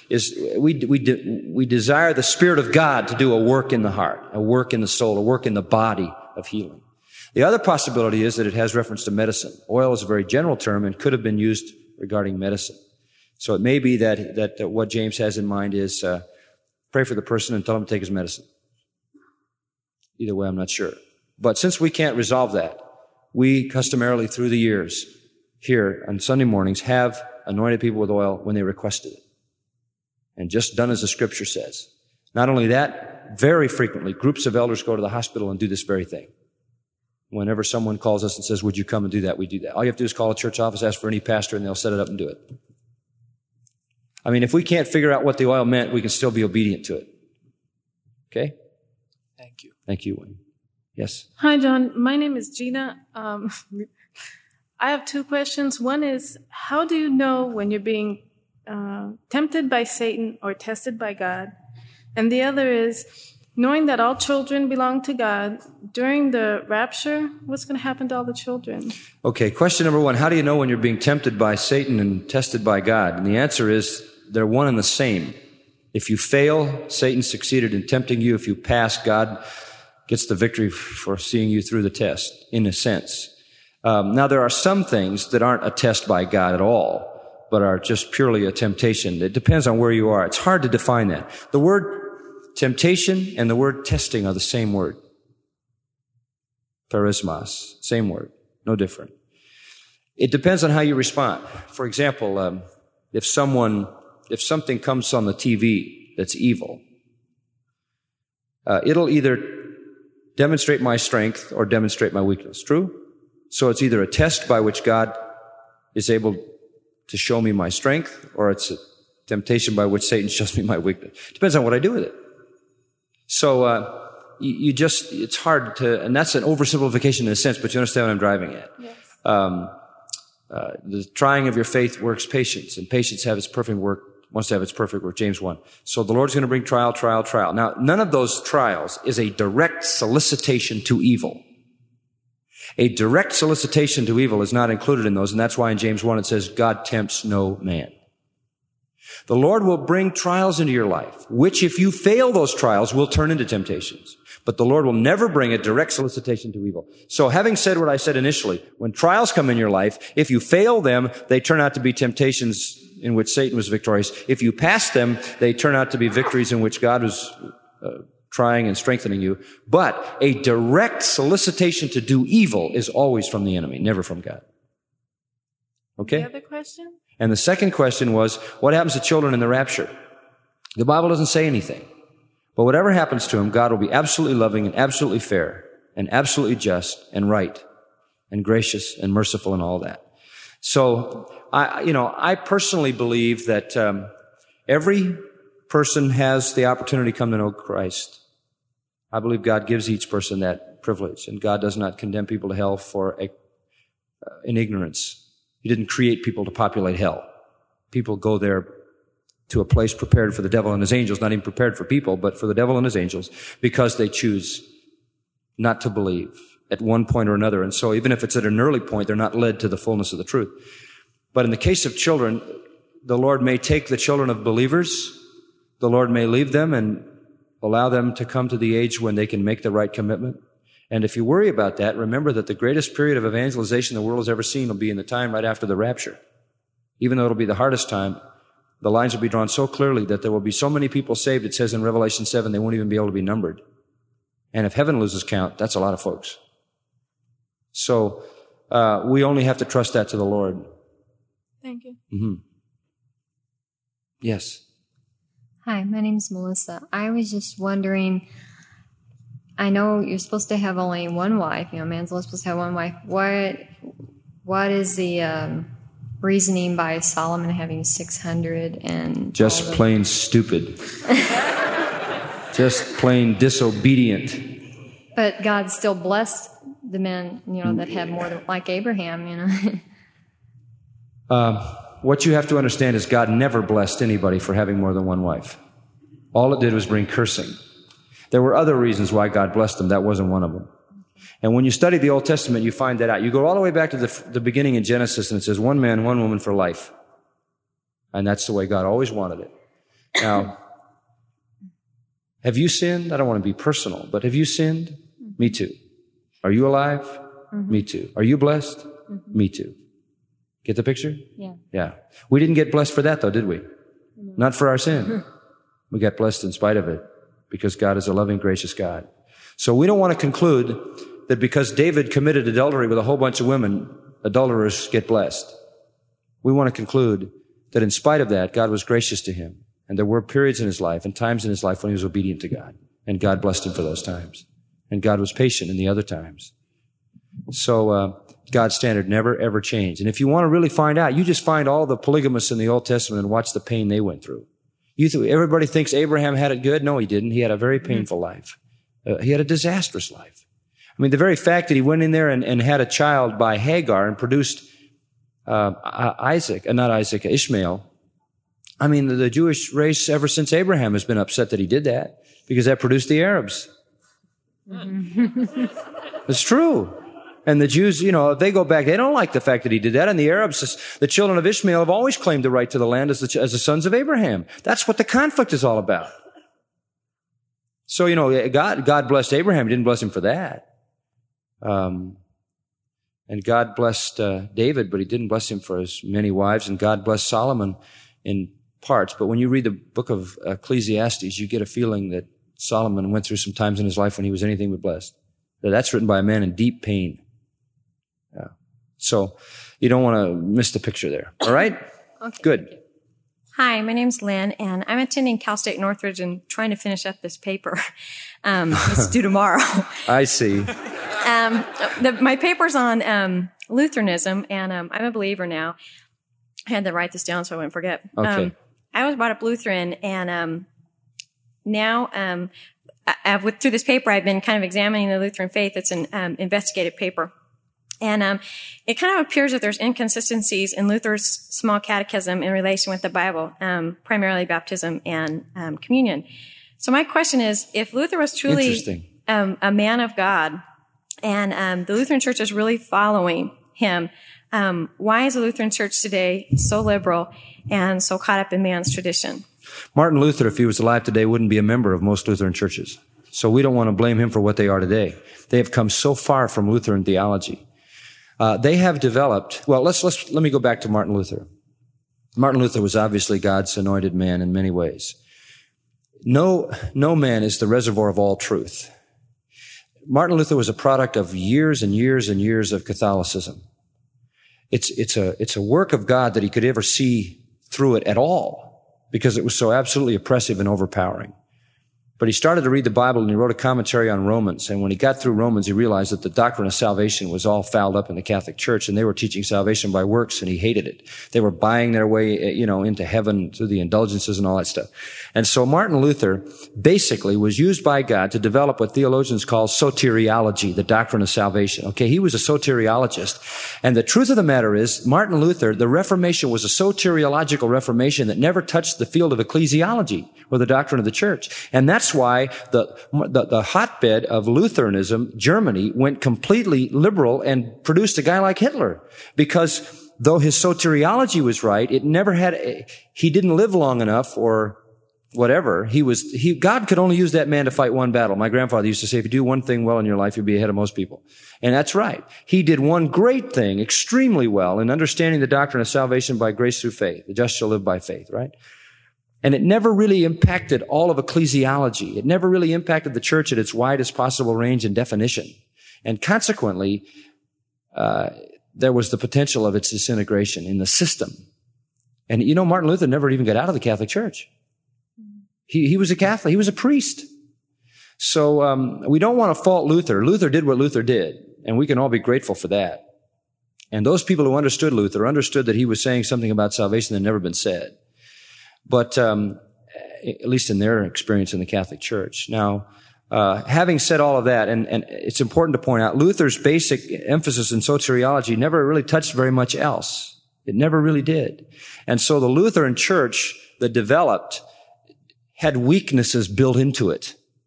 we desire the Spirit of God to do a work in the heart, a work in the soul, a work in the body of healing. The other possibility is that it has reference to medicine. Oil is a very general term and could have been used regarding medicine. So it may be that what James has in mind is pray for the person and tell him to take his medicine. Either way, I'm not sure. But since we can't resolve that, we customarily through the years here on Sunday mornings have anointed people with oil when they requested it. And just done as the Scripture says. Not only that, very frequently, groups of elders go to the hospital and do this very thing. Whenever someone calls us and says, would you come and do that, we do that. All you have to do is call a church office, ask for any pastor, and they'll set it up and do it. I mean, if we can't figure out what the oil meant, we can still be obedient to it. Okay? Thank you. Thank you, Wayne. Yes? Hi, John. My name is Gina. I have two questions. One is, how do you know when you're being tempted by Satan or tested by God? And the other is, knowing that all children belong to God, during the rapture, what's going to happen to all the children? Okay, question number one, how do you know when you're being tempted by Satan and tested by God? And the answer is, they're one and the same. If you fail, Satan succeeded in tempting you. If you pass, God gets the victory for seeing you through the test, in a sense. Now, there are some things that aren't a test by God at all, but are just purely a temptation. It depends on where you are. It's hard to define that. The word temptation and the word testing are the same word. Perismos, same word, no different. It depends on how you respond. For example, if something comes on the TV that's evil, it'll either demonstrate my strength or demonstrate my weakness. True? So it's either a test by which God is able to show me my strength, or it's a temptation by which Satan shows me my weakness. Depends on what I do with it. So it's hard to, and that's an oversimplification in a sense, but you understand what I'm driving at. Yes. The trying of your faith works patience, and patience wants to have its perfect work, James 1. So the Lord's going to bring trial. Now, none of those trials is a direct solicitation to evil. A direct solicitation to evil is not included in those, and that's why in James 1 it says, God tempts no man. The Lord will bring trials into your life, which if you fail those trials will turn into temptations. But the Lord will never bring a direct solicitation to evil. So having said what I said initially, when trials come in your life, if you fail them, they turn out to be temptations in which Satan was victorious. If you pass them, they turn out to be victories in which God was trying and strengthening you. But a direct solicitation to do evil is always from the enemy, never from God. Okay? The other question? And the second question was, what happens to children in the rapture? The Bible doesn't say anything. But whatever happens to them, God will be absolutely loving and absolutely fair and absolutely just and right and gracious and merciful and all that. So, I personally believe that every person has the opportunity to come to know Christ. I believe God gives each person that privilege, and God does not condemn people to hell for in ignorance. He didn't create people to populate hell. People go there to a place prepared for the devil and his angels, not even prepared for people, but for the devil and his angels, because they choose not to believe at one point or another. And so even if it's at an early point, they're not led to the fullness of the truth. But in the case of children, the Lord may take the children of believers, the Lord may leave them and allow them to come to the age when they can make the right commitment. And if you worry about that, remember that the greatest period of evangelization the world has ever seen will be in the time right after the rapture. Even though it'll be the hardest time, the lines will be drawn so clearly that there will be so many people saved, it says in Revelation 7, they won't even be able to be numbered. And if heaven loses count, that's a lot of folks. So we only have to trust that to the Lord. Thank you. Mm-hmm. Yes. Hi, my name's Melissa. I was just wondering, I know you're supposed to have only one wife. Man's only supposed to have one wife. What is the reasoning by Solomon having 600 and just plain stupid. Just plain disobedient. But God still blessed the men, that had more than, like Abraham, What you have to understand is God never blessed anybody for having more than one wife. All it did was bring cursing. There were other reasons why God blessed them. That wasn't one of them. And when you study the Old Testament, you find that out. You go all the way back to the beginning in Genesis, and it says one man, one woman for life. And that's the way God always wanted it. Now, have you sinned? I don't want to be personal, but have you sinned? Me too. Are you alive? Mm-hmm. Me too. Are you blessed? Mm-hmm. Me too. Get the picture? Yeah. Yeah. We didn't get blessed for that, though, did we? No. Not for our sin. We got blessed in spite of it because God is a loving, gracious God. So we don't want to conclude that because David committed adultery with a whole bunch of women, adulterers get blessed. We want to conclude that in spite of that, God was gracious to him. And there were periods in his life and times in his life when he was obedient to God. And God blessed him for those times. And God was patient in the other times. So God's standard never, ever changed. And if you want to really find out, you just find all the polygamists in the Old Testament and watch the pain they went through. Everybody thinks Abraham had it good. No, he didn't. He had a very painful life. He had a disastrous life. I mean, the very fact that he went in there and had a child by Hagar and produced Ishmael. I mean, the Jewish race ever since Abraham has been upset that he did that because that produced the Arabs. It's true. And the Jews, if they go back, they don't like the fact that he did that. And the Arabs, the children of Ishmael, have always claimed the right to the land as the sons of Abraham. That's what the conflict is all about. So, God blessed Abraham. He didn't bless him for that. And God blessed David, but he didn't bless him for his many wives. And God blessed Solomon in parts. But when you read the book of Ecclesiastes, you get a feeling that Solomon went through some times in his life when he was anything but blessed. That's written by a man in deep pain. Yeah. So you don't want to miss the picture there. All right? Okay. Good. Hi, my name's Lynn, and I'm attending Cal State Northridge and trying to finish up this paper. It's due tomorrow. I see. My paper's on Lutheranism, and I'm a believer now. I had to write this down so I wouldn't forget. Okay. I was brought up Lutheran, and now through this paper, I've been kind of examining the Lutheran faith. It's an investigative paper. And it kind of appears that there's inconsistencies in Luther's small catechism in relation with the Bible, primarily baptism and communion. So my question is, if Luther was truly a man of God and the Lutheran Church is really following him, why is the Lutheran Church today so liberal and so caught up in man's tradition? Martin Luther, if he was alive today, wouldn't be a member of most Lutheran churches. So we don't want to blame him for what they are today. They have come so far from Lutheran theology. They have developed, let me go back to Martin Luther. Martin Luther was obviously God's anointed man in many ways. No man is the reservoir of all truth. Martin Luther was a product of years and years and years of Catholicism. It's a work of God that he could ever see through it at all because it was so absolutely oppressive and overpowering. But he started to read the Bible and he wrote a commentary on Romans. And when he got through Romans, he realized that the doctrine of salvation was all fouled up in the Catholic Church and they were teaching salvation by works and he hated it. They were buying their way, into heaven through the indulgences and all that stuff. And so Martin Luther basically was used by God to develop what theologians call soteriology, the doctrine of salvation. Okay, he was a soteriologist. And the truth of the matter is, Martin Luther, the Reformation was a soteriological Reformation that never touched the field of ecclesiology or the doctrine of the church. And that's why the hotbed of Lutheranism, Germany, went completely liberal and produced a guy like Hitler. Because though his soteriology was right, he didn't live long enough or whatever. God could only use that man to fight one battle. My grandfather used to say, if you do one thing well in your life, you'll be ahead of most people. And that's right. He did one great thing extremely well in understanding the doctrine of salvation by grace through faith. The just shall live by faith, right? And it never really impacted all of ecclesiology. It never really impacted the church at its widest possible range and definition. And consequently, there was the potential of its disintegration in the system. And Martin Luther never even got out of the Catholic Church. He was a Catholic. He was a priest. So we don't want to fault Luther. Luther did what Luther did, and we can all be grateful for that. And those people who understood Luther understood that he was saying something about salvation that had never been said. But at least in their experience in the Catholic Church. Now, having said all of that, and it's important to point out, Luther's basic emphasis in soteriology never really touched very much else. It never really did. And so the Lutheran Church that developed had weaknesses built into it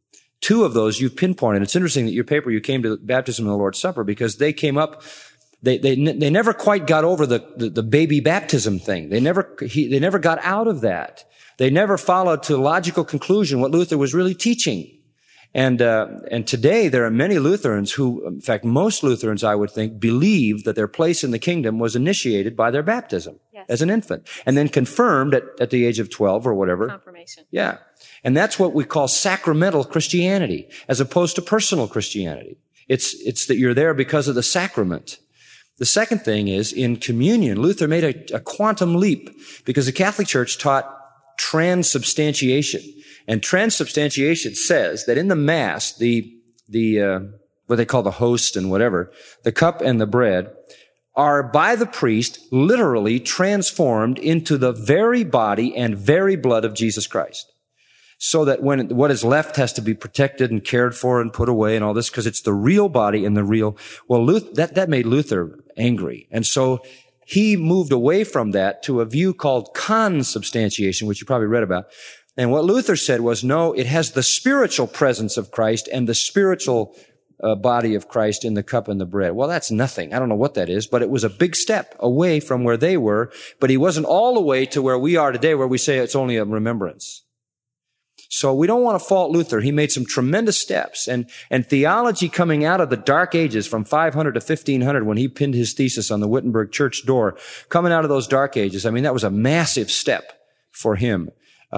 Two of those you've pinpointed. It's interesting that your paper, you came to baptism and the Lord's Supper, because they came up, they never quite got over the baby baptism thing. They never got out of that. They never followed to logical conclusion what Luther was really teaching. And today there are many Lutherans who, in fact, most Lutherans, I would think, believe that their place in the kingdom was initiated by their baptism as an infant, and then confirmed at the age of 12 or whatever. Confirmation. Yeah. And that's what we call sacramental Christianity, as opposed to personal Christianity. It's that you're there because of the sacrament. The second thing is, in communion, Luther made a quantum leap, because the Catholic Church taught transubstantiation. And transubstantiation says that in the Mass, what they call the host and whatever, the cup and the bread, are by the priest literally transformed into the very body and very blood of Jesus Christ. So that when what is left has to be protected and cared for and put away and all this, because it's the real body and the real, that made Luther angry. And so he moved away from that to a view called consubstantiation, which you probably read about. And what Luther said was, no, it has the spiritual presence of Christ and the spiritual body of Christ in the cup and the bread. Well, that's nothing. I don't know what that is, but it was a big step away from where they were. But he wasn't all the way to where we are today, where we say it's only a remembrance. So we don't want to fault Luther. He made some tremendous steps. And theology coming out of the Dark Ages from 500 to 1500, when he pinned his thesis on the Wittenberg church door, coming out of those Dark Ages, I mean, that was a massive step for him.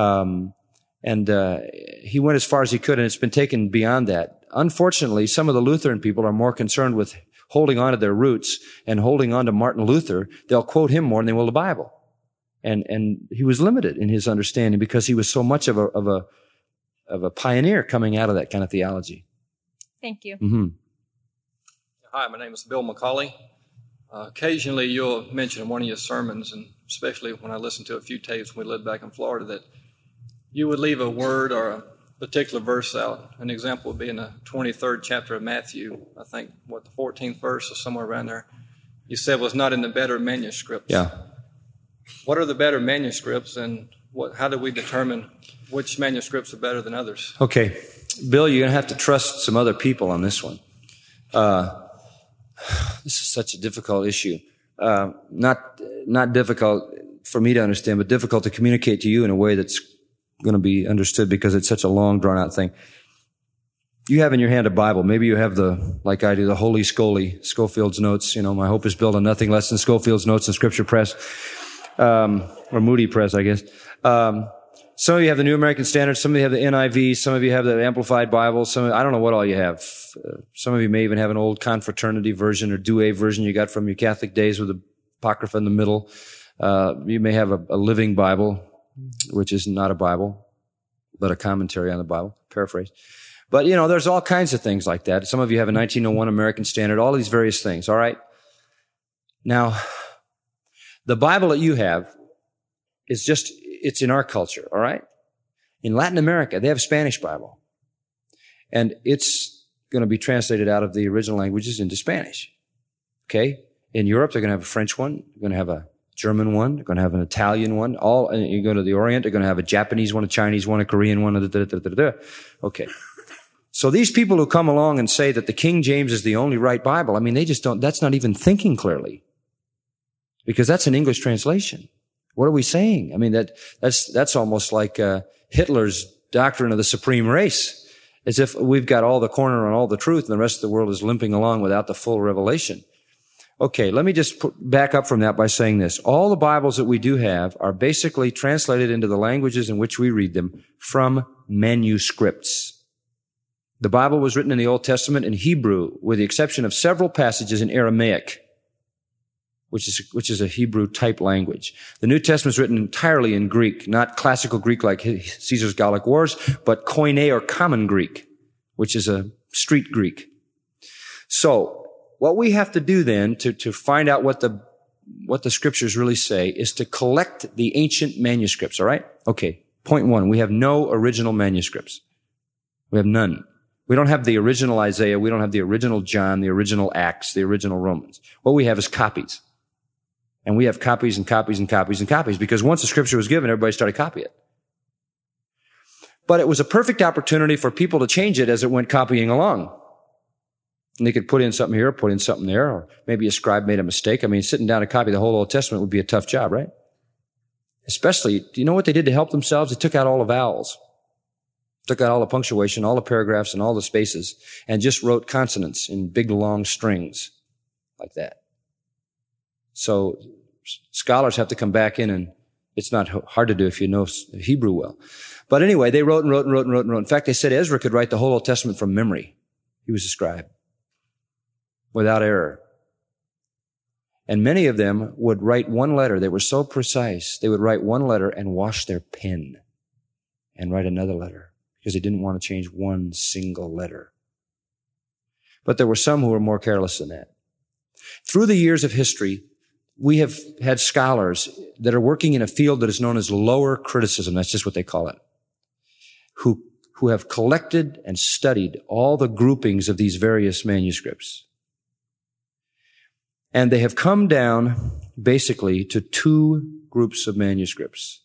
He went as far as he could, and it's been taken beyond that. Unfortunately, some of the Lutheran people are more concerned with holding on to their roots and holding on to Martin Luther. They'll quote him more than they will the Bible. And he was limited in his understanding because he was so much of a pioneer coming out of that kind of theology. Thank you. Mm-hmm. Hi, my name is Bill McCauley. Occasionally you'll mention in one of your sermons, and especially when I listened to a few tapes when we lived back in Florida, that you would leave a word or a particular verse out. An example would be in the 23rd chapter of Matthew, I think, the 14th verse or somewhere around there. You said was not in the better manuscripts. Yeah. What are the better manuscripts, and how do we determine which manuscripts are better than others? Okay. Bill, you're going to have to trust some other people on this one. This is such a difficult issue. Not difficult for me to understand, but difficult to communicate to you in a way that's going to be understood, because it's such a long, drawn-out thing. You have in your hand a Bible. Maybe you have like I do, the Holy Scully, Schofield's Notes. You know, my hope is built on nothing less than Schofield's Notes and Scripture Press, or Moody Press, I guess. Some of you have the New American Standard. Some of you have the NIV. Some of you have the Amplified Bible. I don't know what all you have. Some of you may even have an old Confraternity version or Douay version you got from your Catholic days with the Apocrypha in the middle. You may have a Living Bible, which is not a Bible, but a commentary on the Bible, paraphrase. But, there's all kinds of things like that. Some of you have a 1901 American Standard, all these various things, all right? Now, the Bible that you have is it's in our culture, all right? In Latin America, they have a Spanish Bible. And it's going to be translated out of the original languages into Spanish. Okay? In Europe, they're going to have a French one. They're going to have a German one. They're going to have an Italian one. And you go to the Orient, they're going to have a Japanese one, a Chinese one, a Korean one. Okay. So these people who come along and say that the King James is the only right Bible, I mean, they just don't, that's not even thinking clearly. Because that's an English translation. What are we saying? I mean, that's almost like Hitler's doctrine of the supreme race, as if we've got all the corner on all the truth and the rest of the world is limping along without the full revelation. Okay, let me just back up from that by saying this. All the Bibles that we do have are basically translated into the languages in which we read them from manuscripts. The Bible was written in the Old Testament in Hebrew, with the exception of several passages in Aramaic, which is a Hebrew type language. The New Testament is written entirely in Greek, not classical Greek like Caesar's Gallic Wars, but Koine or Common Greek, which is a street Greek. So, what we have to do then to find out what the scriptures really say is to collect the ancient manuscripts, all right? Okay, point one, we have no original manuscripts. We have none. We don't have the original Isaiah, we don't have the original John, the original Acts, the original Romans. What we have is copies. And we have copies and copies and copies and copies, because once the scripture was given, everybody started copying it. But it was a perfect opportunity for people to change it as it went copying along. And they could put in something here, put in something there, or maybe a scribe made a mistake. I mean, sitting down to copy the whole Old Testament would be a tough job, right? Especially, do you know what they did to help themselves? They took out all the vowels, took out all the punctuation, all the paragraphs, and all the spaces, and just wrote consonants in big, long strings like that. So scholars have to come back in, and it's not hard to do if you know Hebrew well. But anyway, they wrote and wrote and wrote and wrote and wrote. In fact, they said Ezra could write the whole Old Testament from memory. He was a scribe, without error. And many of them would write one letter. They were so precise. They would write one letter and wash their pen and write another letter because they didn't want to change one single letter. But there were some who were more careless than that. Through the years of history, we have had scholars that are working in a field that is known as lower criticism. That's just what they call it. Who have collected and studied all the groupings of these various manuscripts. And they have come down basically to two groups of manuscripts.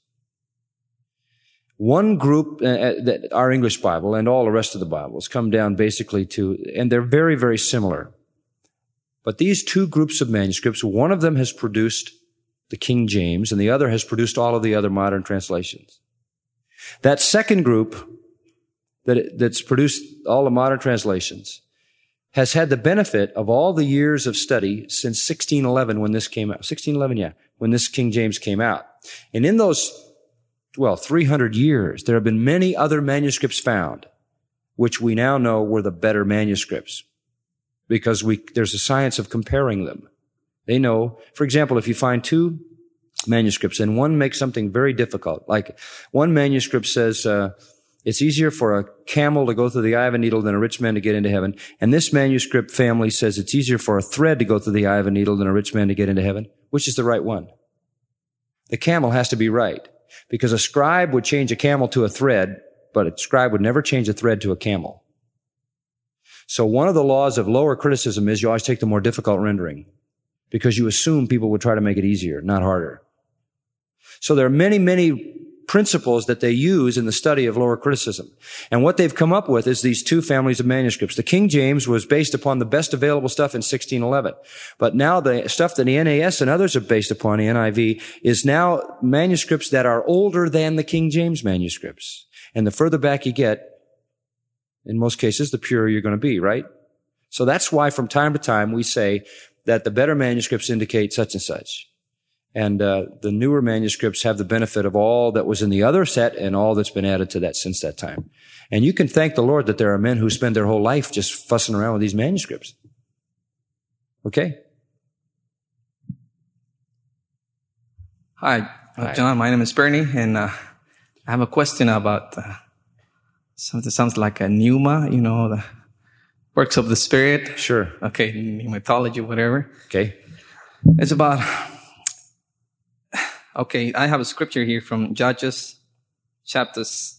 One group, our English Bible and all the rest of the Bibles come down basically to, and they're very, very similar. But these two groups of manuscripts, one of them has produced the King James and the other has produced all of the other modern translations. That second group that's produced all the modern translations has had the benefit of all the years of study since 1611 when this came out. 1611, yeah, when this King James came out. And in those, 300 years, there have been many other manuscripts found, which we now know were the better manuscripts because there's a science of comparing them. They know, for example, if you find two manuscripts and one makes something very difficult, like one manuscript says, it's easier for a camel to go through the eye of a needle than a rich man to get into heaven. And this manuscript family says it's easier for a thread to go through the eye of a needle than a rich man to get into heaven. Which is the right one? The camel has to be right. Because a scribe would change a camel to a thread, but a scribe would never change a thread to a camel. So one of the laws of lower criticism is you always take the more difficult rendering. Because you assume people would try to make it easier, not harder. So there are many, many principles that they use in the study of lower criticism. And what they've come up with is these two families of manuscripts. The King James was based upon the best available stuff in 1611. But now the stuff that the NAS and others are based upon, the NIV, is now manuscripts that are older than the King James manuscripts. And the further back you get, in most cases, the purer you're going to be, right? So that's why from time to time we say that the better manuscripts indicate such and such. And the newer manuscripts have the benefit of all that was in the other set and all that's been added to that since that time. And you can thank the Lord that there are men who spend their whole life just fussing around with these manuscripts. Okay? Hi, John. My name is Bernie, and I have a question about something that sounds like a pneuma, the works of the Spirit. Sure. Okay, pneumatology, whatever. Okay. It's about... Okay, I have a scripture here from Judges, chapters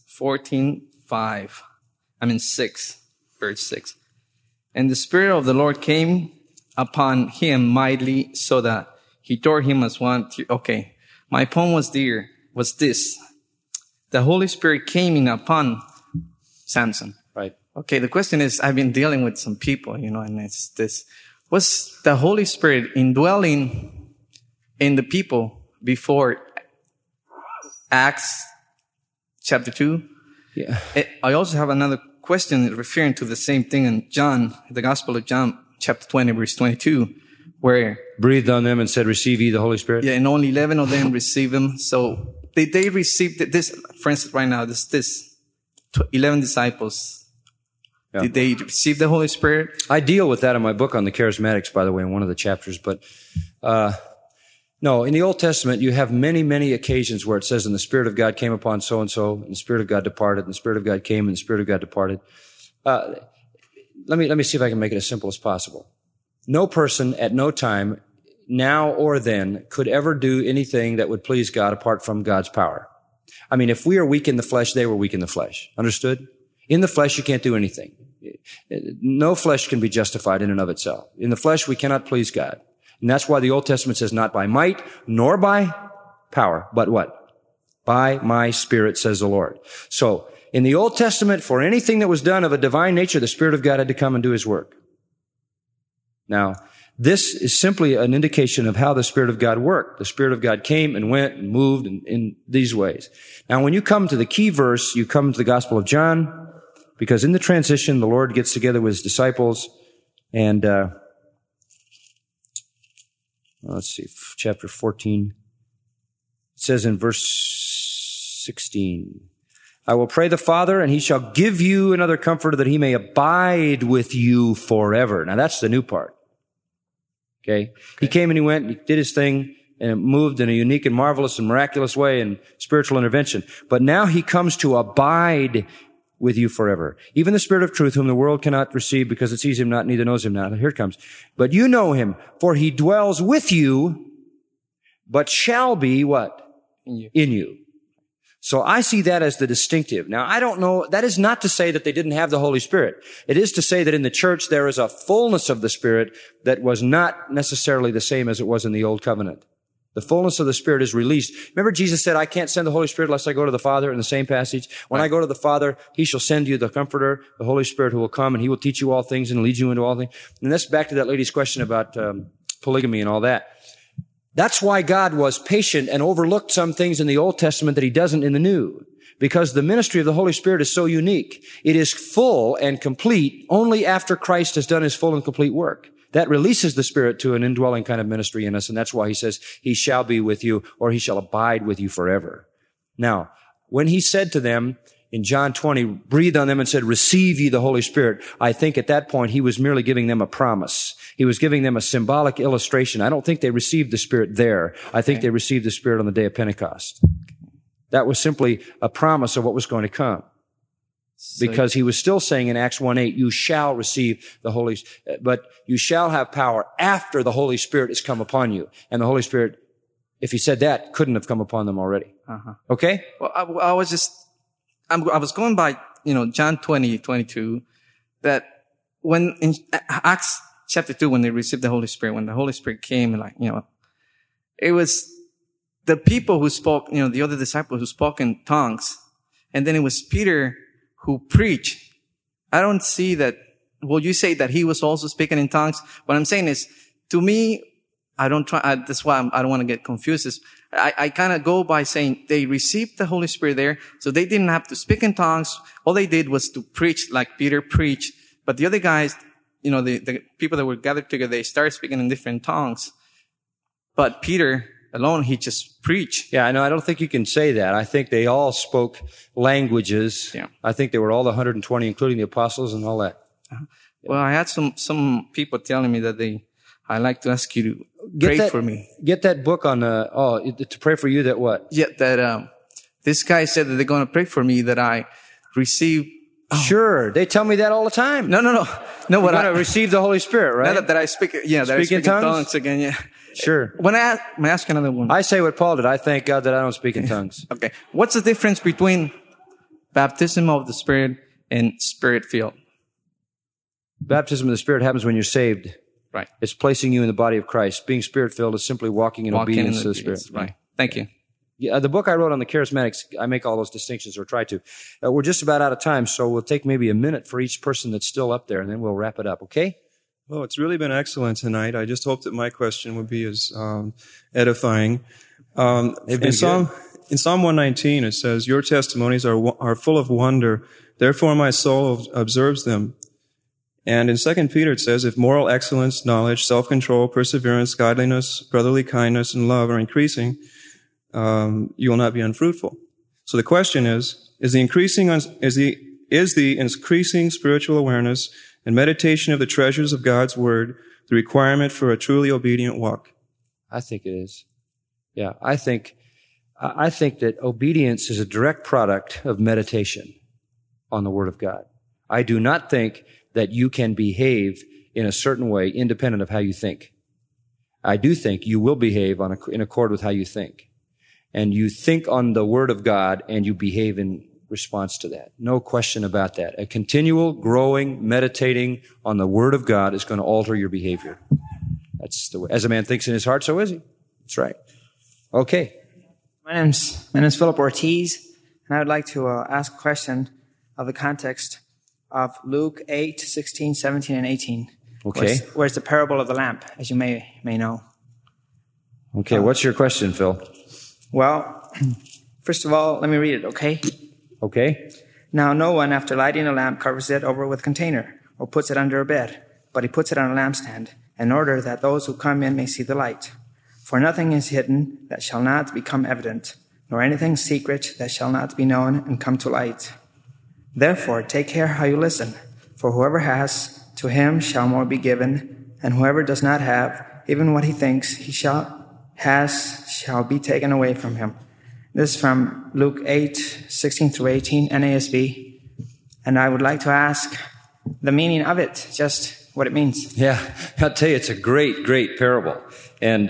6, verse 6. And the Spirit of the Lord came upon him mightily so that he tore him as one. Okay, my poem was this. The Holy Spirit came in upon Samson. Right. Okay, the question is, I've been dealing with some people, and it's this. Was the Holy Spirit indwelling in the people before Acts chapter 2? Yeah. I also have another question referring to the same thing in John, the Gospel of John, chapter 20, verse 22, where... breathed on them and said, receive ye the Holy Spirit? Yeah, and only 11 of them received him. So they received this, for instance, right now, this 11 disciples. Yeah. Did they receive the Holy Spirit? I deal with that in my book on the charismatics, by the way, in one of the chapters, but... no, in the Old Testament, you have many, many occasions where it says, and the Spirit of God came upon so-and-so, and the Spirit of God departed, and the Spirit of God came, and the Spirit of God departed. Let me see if I can make it as simple as possible. No person at no time, now or then, could ever do anything that would please God apart from God's power. I mean, if we are weak in the flesh, they were weak in the flesh. Understood? In the flesh, you can't do anything. No flesh can be justified in and of itself. In the flesh, we cannot please God. And that's why the Old Testament says, not by might, nor by power, but what? By my Spirit, says the Lord. So, in the Old Testament, for anything that was done of a divine nature, the Spirit of God had to come and do His work. Now, this is simply an indication of how the Spirit of God worked. The Spirit of God came and went and moved in these ways. Now, when you come to the key verse, you come to the Gospel of John, because in the transition, the Lord gets together with His disciples, and let's see, chapter 14. It says in verse 16, I will pray the Father, and He shall give you another Comforter, that He may abide with you forever. Now, that's the new part. Okay? He came and He went and He did His thing, and it moved in a unique and marvelous and miraculous way and spiritual intervention. But now He comes to abide with you forever. Even the Spirit of truth, whom the world cannot receive because it sees Him not, neither knows Him not. Here it comes. But you know Him, for He dwells with you, but shall be what? In you. So I see that as the distinctive. Now, I don't know, that is not to say that they didn't have the Holy Spirit. It is to say that in the church there is a fullness of the Spirit that was not necessarily the same as it was in the Old Covenant. The fullness of the Spirit is released. Remember Jesus said, I can't send the Holy Spirit unless I go to the Father, in the same passage. When I go to the Father, He shall send you the Comforter, the Holy Spirit, who will come and He will teach you all things and lead you into all things. And that's back to that lady's question about polygamy and all that. That's why God was patient and overlooked some things in the Old Testament that He doesn't in the New. Because the ministry of the Holy Spirit is so unique. It is full and complete only after Christ has done His full and complete work. That releases the Spirit to an indwelling kind of ministry in us, and that's why He says, He shall be with you, or He shall abide with you forever. Now, when He said to them in John 20, breathed on them and said, receive ye the Holy Spirit, I think at that point He was merely giving them a promise. He was giving them a symbolic illustration. I don't think they received the Spirit there. I think they received the Spirit on the day of Pentecost. That was simply a promise of what was going to come. Because He was still saying in Acts 1:8, you shall receive the Holy, but you shall have power after the Holy Spirit has come upon you. And the Holy Spirit, if He said that, couldn't have come upon them already. Okay? Well, I was going by, John 20:22, that when in Acts chapter 2, when they received the Holy Spirit, when the Holy Spirit came, it was the people who spoke, the other disciples who spoke in tongues. And then it was Peter who preached. I don't see that. Well, you say that he was also speaking in tongues. What I'm saying is, to me, that's why I don't want to get confused. I kind of go by saying they received the Holy Spirit there, so they didn't have to speak in tongues. All they did was to preach like Peter preached. But the other guys, the people that were gathered together, they started speaking in different tongues. But Peter alone, he just preached. Yeah, I know. I don't think you can say that. I think they all spoke languages. Yeah. I think they were all the 120, including the apostles and all that. Well, I had some people telling me that I'd like to ask you to pray for me. Get that book on to pray for you that what? Yeah, that this guy said that they're going to pray for me that I receive. Oh. Sure, they tell me that all the time. No. You're going to receive the Holy Spirit, right? That I speak. Yeah, that I speak in tongues again. Yeah. Sure. May I ask another one? I say what Paul did. I thank God that I don't speak in tongues. Okay. What's the difference between baptism of the Spirit and Spirit-filled? Baptism of the Spirit happens when you're saved. Right. It's placing you in the body of Christ. Being Spirit-filled is simply walking in obedience to the Spirit. Right. Thank you. Yeah, the book I wrote on the charismatics, I make all those distinctions, or try to. We're just about out of time, so we'll take maybe a minute for each person that's still up there, and then we'll wrap it up, okay? Well, it's really been excellent tonight. I just hope that my question would be as edifying. In Psalm 119, it says, your testimonies are full of wonder. Therefore, my soul observes them. And in 2 Peter, it says, if moral excellence, knowledge, self-control, perseverance, godliness, brotherly kindness, and love are increasing, you will not be unfruitful. So the question is the increasing spiritual awareness and meditation of the treasures of God's Word the requirement for a truly obedient walk? I think it is. Yeah, I think that obedience is a direct product of meditation on the Word of God. I do not think that you can behave in a certain way independent of how you think. I do think you will behave in accord with how you think. And you think on the Word of God and you behave in response to that. No question about that. A continual growing, meditating on the Word of God is going to alter your behavior. That's the way. As a man thinks in his heart, so is he. That's right. Okay. My name's Philip Ortiz, and I would like to ask a question. of the context of Luke 8, 16, 17, and 18. Okay. Where's the parable of the lamp, as you may know. Okay, what's your question, Phil? Well, first of all, let me read it, okay? Okay. Now, no one, after lighting a lamp, covers it over with a container or puts it under a bed, but he puts it on a lampstand in order that those who come in may see the light. For nothing is hidden that shall not become evident, nor anything secret that shall not be known and come to light. Therefore, take care how you listen, for whoever has, to him shall more be given, and whoever does not have, even what he thinks he shall be taken away from him. This is from Luke 8, 16 through 18, NASB. And I would like to ask the meaning of it, just what it means. Yeah, I'll tell you, it's a great, great parable. And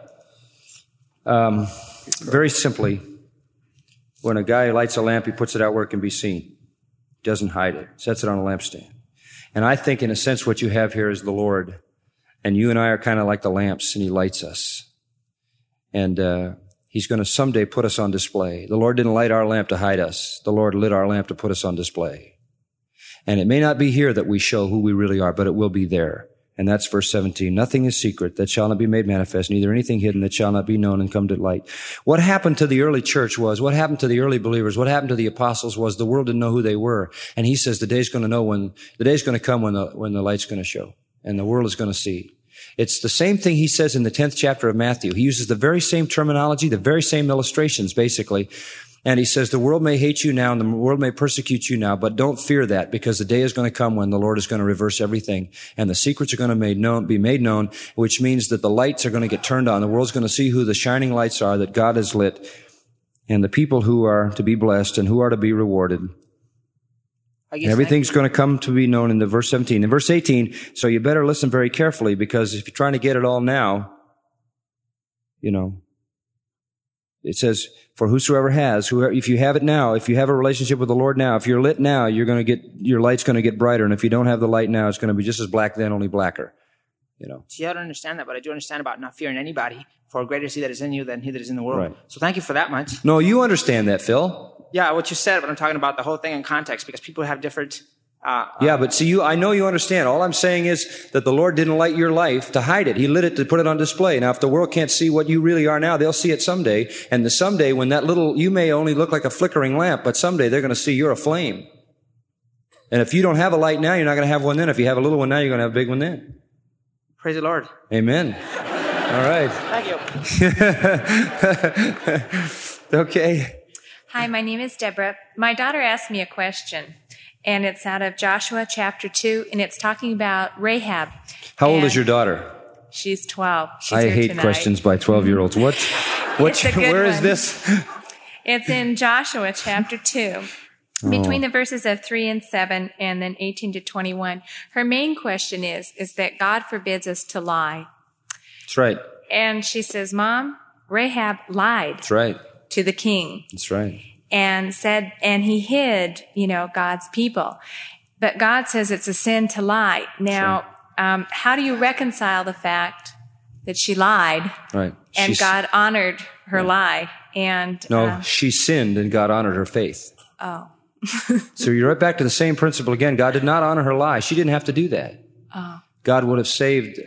very simply, when a guy lights a lamp, he puts it out where it can be seen. Doesn't hide it. Sets it on a lampstand. And I think, in a sense, what you have here is the Lord. And you and I are kind of like the lamps, and he lights us. And he's going to someday put us on display. The Lord didn't light our lamp to hide us. The Lord lit our lamp to put us on display. And it may not be here that we show who we really are, but it will be there. And that's verse 17. Nothing is secret that shall not be made manifest, neither anything hidden that shall not be known and come to light. What happened to the early church what happened to the early believers, what happened to the apostles was the world didn't know who they were. And he says the day's going to come when the light's going to show and the world is going to see. It's the same thing he says in the 10th chapter of Matthew. He uses the very same terminology, the very same illustrations, basically. And he says, the world may hate you now and the world may persecute you now, but don't fear that, because the day is going to come when the Lord is going to reverse everything. And the secrets are going to be made known, which means that the lights are going to get turned on. The world's going to see who the shining lights are that God has lit, and the people who are to be blessed and who are to be rewarded. Everything's going to come to be known in the verse 17. In verse 18, so you better listen very carefully, because if you're trying to get it all now, it says, for whosoever has, if you have it now, if you have a relationship with the Lord now, if you're lit now, your light's going to get brighter. And if you don't have the light now, it's going to be just as black then, only blacker. See, I don't understand that, but I do understand about not fearing anybody, for greater is he that is in you than he that is in the world. Right. So thank you for that much. No, you understand that, Phil. Yeah, what you said, but I'm talking about the whole thing in context, because people have different... yeah, but see, I know you understand. All I'm saying is that the Lord didn't light your life to hide it. He lit it to put it on display. Now, if the world can't see what you really are now, they'll see it someday. And the someday when you may only look like a flickering lamp, but someday they're going to see you're a flame. And if you don't have a light now, you're not going to have one then. If you have a little one now, you're going to have a big one then. Praise the Lord. Amen. All right. Thank you. Okay. Hi, my name is Deborah. My daughter asked me a question, and it's out of Joshua chapter 2, and it's talking about Rahab. How old is your daughter? She's 12. She's I here hate tonight. questions by 12-year-olds. Where is this? It's in Joshua chapter 2. Between the verses of 3 and 7 and then 18 to 21. Her main question is that God forbids us to lie. That's right. And she says, Mom, Rahab lied. That's right. To the king. That's right. And he hid, God's people. But God says it's a sin to lie. Now, how do you reconcile the fact that she lied? Right. And God honored her lie. And no, she sinned and God honored her faith. Oh. So you're right back to the same principle again. God did not honor her lie. She didn't have to do that. Oh. God would have saved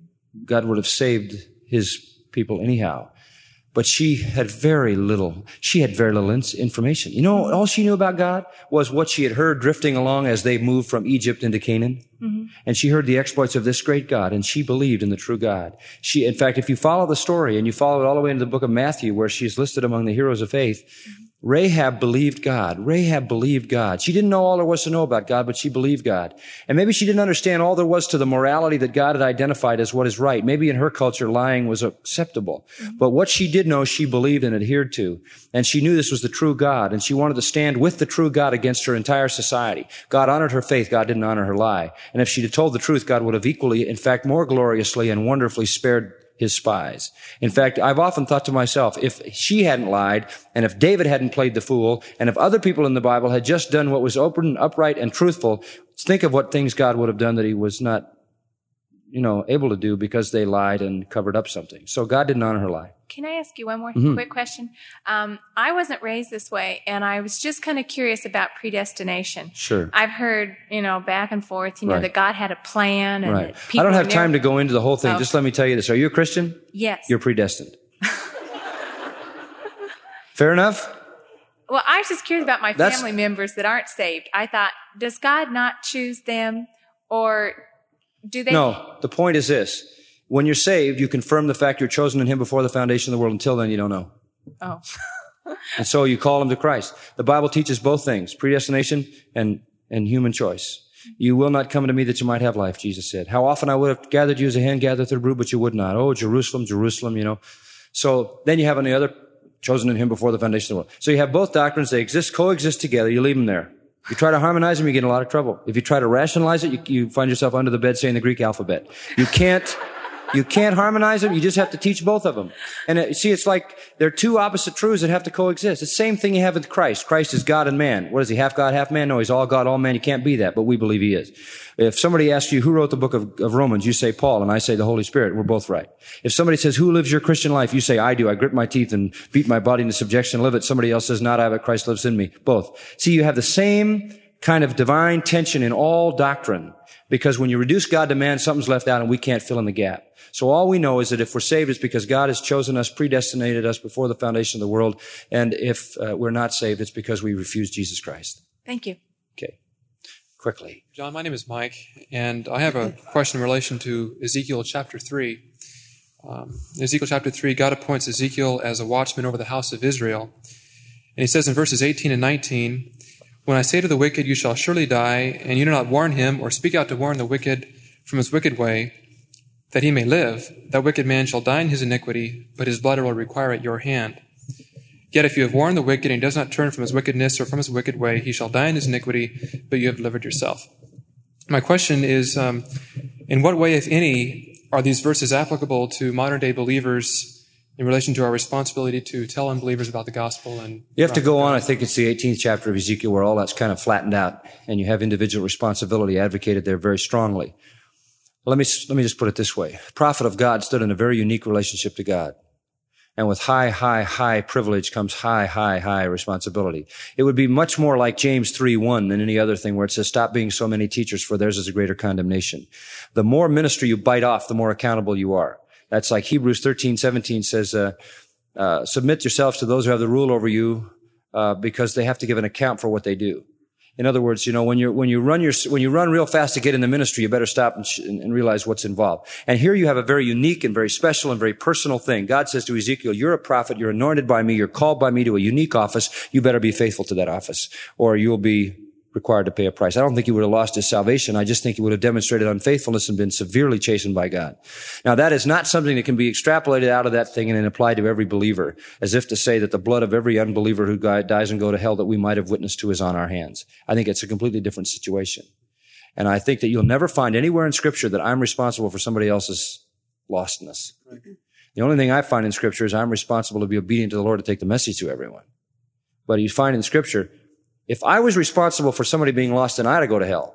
his people anyhow. But she had very little information. All she knew about God was what she had heard drifting along as they moved from Egypt into Canaan. Mm-hmm. And she heard the exploits of this great God, and she believed in the true God. In fact, if you follow the story and you follow it all the way into the book of Matthew, where she's listed among the heroes of faith, Rahab believed God. Rahab believed God. She didn't know all there was to know about God, but she believed God. And maybe she didn't understand all there was to the morality that God had identified as what is right. Maybe in her culture, lying was acceptable. Mm-hmm. But what she did know, she believed and adhered to. And she knew this was the true God, and she wanted to stand with the true God against her entire society. God honored her faith. God didn't honor her lie. And if she'd have told the truth, God would have equally, in fact, more gloriously and wonderfully spared his spies. In fact, I've often thought to myself, if she hadn't lied, and if David hadn't played the fool, and if other people in the Bible had just done what was open, upright, and truthful, think of what things God would have done that he was not, able to do because they lied and covered up something. So God didn't honor her lie. Can I ask you one more Mm-hmm. quick question? I wasn't raised this way, and I was just kind of curious about predestination. Sure. I've heard, back and forth, Right. that God had a plan. And Right. that people I don't have were time to go into the whole thing. Oh. Just let me tell you this. Are you a Christian? Yes. You're predestined. Fair enough? Well, I was just curious about my That's- family members that aren't saved. I thought, does God not choose them, or do they? No. The point is this. When you're saved, you confirm the fact you're chosen in Him before the foundation of the world. Until then, you don't know. Oh. And so you call them to Christ. The Bible teaches both things, predestination and human choice. You will not come to me that you might have life, Jesus said. How often I would have gathered you as a hen gathereth her brood, but you would not. Oh, Jerusalem, Jerusalem, So then you have on the other, chosen in Him before the foundation of the world. So you have both doctrines. They coexist together. You leave them there. You try to harmonize them, you get in a lot of trouble. If you try to rationalize it, you find yourself under the bed saying the Greek alphabet. You can't harmonize them. You just have to teach both of them. And it's like they're two opposite truths that have to coexist. It's the same thing you have with Christ. Christ is God and man. What is He, half God, half man? No, He's all God, all man. You can't be that, but we believe He is. If somebody asks you who wrote the book of Romans, you say Paul, and I say the Holy Spirit. We're both right. If somebody says, who lives your Christian life? You say, I do. I grit my teeth and beat my body into subjection and live it. Somebody else says, not I, but Christ lives in me. Both. See, you have the same kind of divine tension in all doctrine, because when you reduce God to man, something's left out and we can't fill in the gap. So all we know is that if we're saved, it's because God has chosen us, predestinated us before the foundation of the world. And if we're not saved, it's because we refuse Jesus Christ. Thank you. Okay. Quickly. John, my name is Mike, and I have a question in relation to Ezekiel chapter 3. Ezekiel chapter 3, God appoints Ezekiel as a watchman over the house of Israel. And He says in verses 18 and 19, when I say to the wicked, you shall surely die, and you do not warn him or speak out to warn the wicked from his wicked way, that he may live, that wicked man shall die in his iniquity, but his blood I will require at your hand. Yet if you have warned the wicked, and he does not turn from his wickedness or from his wicked way, he shall die in his iniquity, but you have delivered yourself. My question is, in what way, if any, are these verses applicable to modern-day believers in relation to our responsibility to tell unbelievers about the gospel? And you have to go on. I think it's the 18th chapter of Ezekiel where all that's kind of flattened out, and you have individual responsibility advocated there very strongly. Let me just put it this way. The prophet of God stood in a very unique relationship to God. And with high privilege comes high responsibility. It would be much more like James 3:1 than any other thing where it says, stop being so many teachers, for theirs is a greater condemnation. The more ministry you bite off, the more accountable you are. That's like Hebrews 13:17 says, submit yourselves to those who have the rule over you, because they have to give an account for what they do. In other words, when you run real fast to get in the ministry, you better stop and realize what's involved. And here you have a very unique and very special and very personal thing. God says to Ezekiel, you're a prophet, you're anointed by me, you're called by me to a unique office. You better be faithful to that office, or you'll be required to pay a price. I don't think he would have lost his salvation. I just think he would have demonstrated unfaithfulness and been severely chastened by God. Now, that is not something that can be extrapolated out of that thing and then applied to every believer, as if to say that the blood of every unbeliever who dies and go to hell that we might have witnessed to is on our hands. I think it's a completely different situation. And I think that you'll never find anywhere in Scripture that I'm responsible for somebody else's lostness. The only thing I find in Scripture is I'm responsible to be obedient to the Lord to take the message to everyone. But you find in Scripture, if I was responsible for somebody being lost, then I'd go to hell.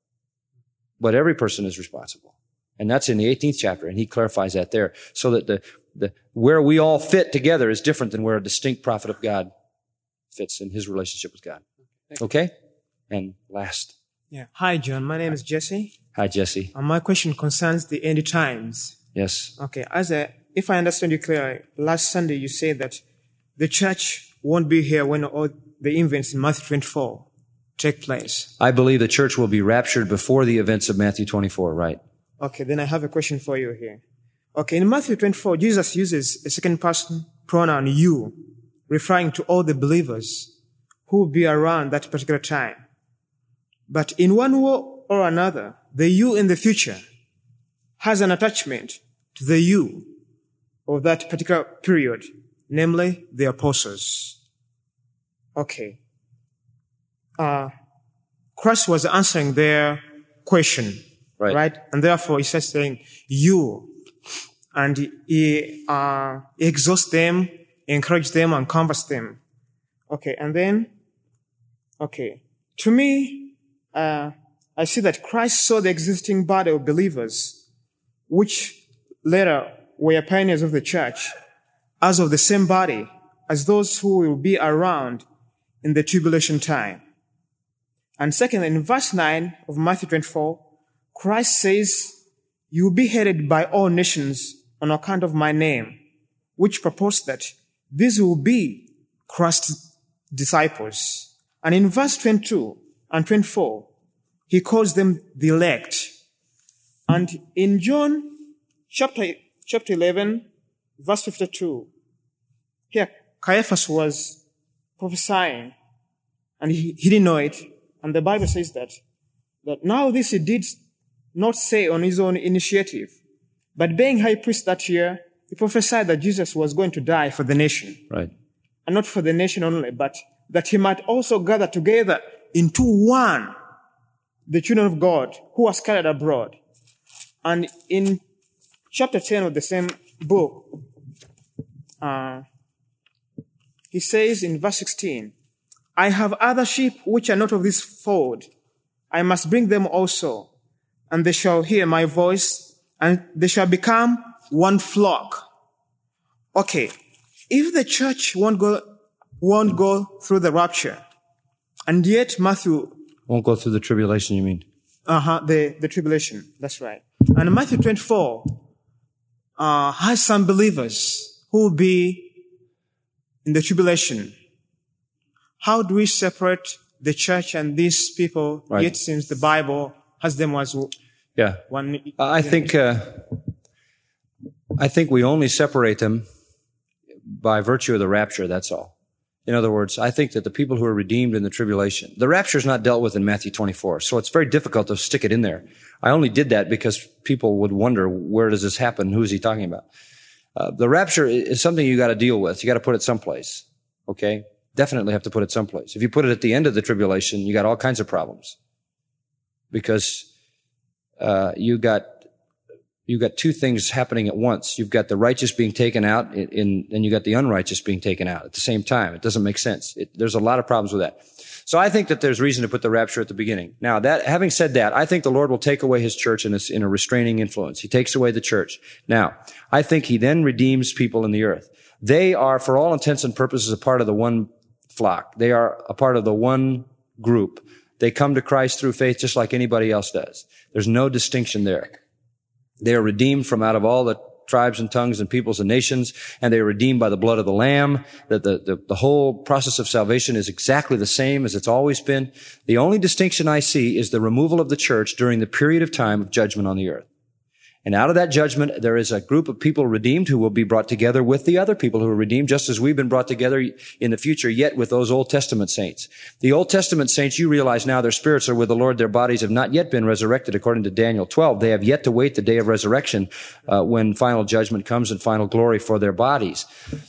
But every person is responsible. And that's in the 18th chapter, and he clarifies that there. So that the where we all fit together is different than where a distinct prophet of God fits in his relationship with God. Okay? And last. Yeah. Hi, John. My name is Jesse. Hi, Jesse. And my question concerns the end times. Yes. Okay. If I understand you clearly, last Sunday you said that the church won't be here when all the events in Matthew 24 take place. I believe the church will be raptured before the events of Matthew 24, right? Okay, then I have a question for you here. Okay, in Matthew 24, Jesus uses a second person pronoun you, referring to all the believers who will be around that particular time. But in one way or another, the you in the future has an attachment to the you of that particular period, namely the apostles. Okay. Christ was answering their question, right? And therefore, he starts saying, you. And he exhausts them, encourages them, and comforts them. Okay, and then, to me, I see that Christ saw the existing body of believers which later were pioneers of the church, as of the same body as those who will be around in the tribulation time. And second, in verse 9 of Matthew 24, Christ says, "You will be hated by all nations on account of my name," which purports that these will be Christ's disciples. And in verse 22 and 24, he calls them the elect. And in John chapter 11, verse 52, here Caiaphas was prophesying, and he didn't know it. And the Bible says that now this he did not say on his own initiative, but being high priest that year, he prophesied that Jesus was going to die for the nation. Right. And not for the nation only, but that he might also gather together into one the children of God who are scattered abroad. And in chapter 10 of the same book, he says in verse 16, "I have other sheep which are not of this fold. I must bring them also, and they shall hear my voice, and they shall become one flock." Okay, if the church won't go through the rapture, and yet Matthew won't go through the tribulation, you mean? The tribulation, that's right. And Matthew 24 has some believers who will be in the tribulation. How do we separate the church and these people? Right. Yet seems the Bible has them as one. I think we only separate them by virtue of the rapture, that's all. In other words, I think that the people who are redeemed in the tribulation, the rapture is not dealt with in Matthew 24, so it's very difficult to stick it in there. I only did that because people would wonder, where does this happen? Who is he talking about? The rapture is something you got to deal with. You got to put it someplace. Okay? Definitely have to put it someplace. If you put it at the end of the tribulation, you got all kinds of problems. Because you got two things happening at once. You've got the righteous being taken out, and you got the unrighteous being taken out at the same time. It doesn't make sense. There's a lot of problems with that. So I think that there's reason to put the rapture at the beginning. Now, having said that, I think the Lord will take away his church in a restraining influence. He takes away the church. Now, I think he then redeems people in the earth. They are, for all intents and purposes, a part of the one flock. They are a part of the one group. They come to Christ through faith just like anybody else does. There's no distinction there. They are redeemed from out of all the tribes and tongues and peoples and nations, and they are redeemed by the blood of the Lamb. The whole process of salvation is exactly the same as it's always been. The only distinction I see is the removal of the church during the period of time of judgment on the earth. And out of that judgment, there is a group of people redeemed who will be brought together with the other people who are redeemed, just as we've been brought together in the future, yet with those Old Testament saints. The Old Testament saints, you realize now their spirits are with the Lord. Their bodies have not yet been resurrected, according to Daniel 12. They have yet to wait the day of resurrection when final judgment comes and final glory for their bodies.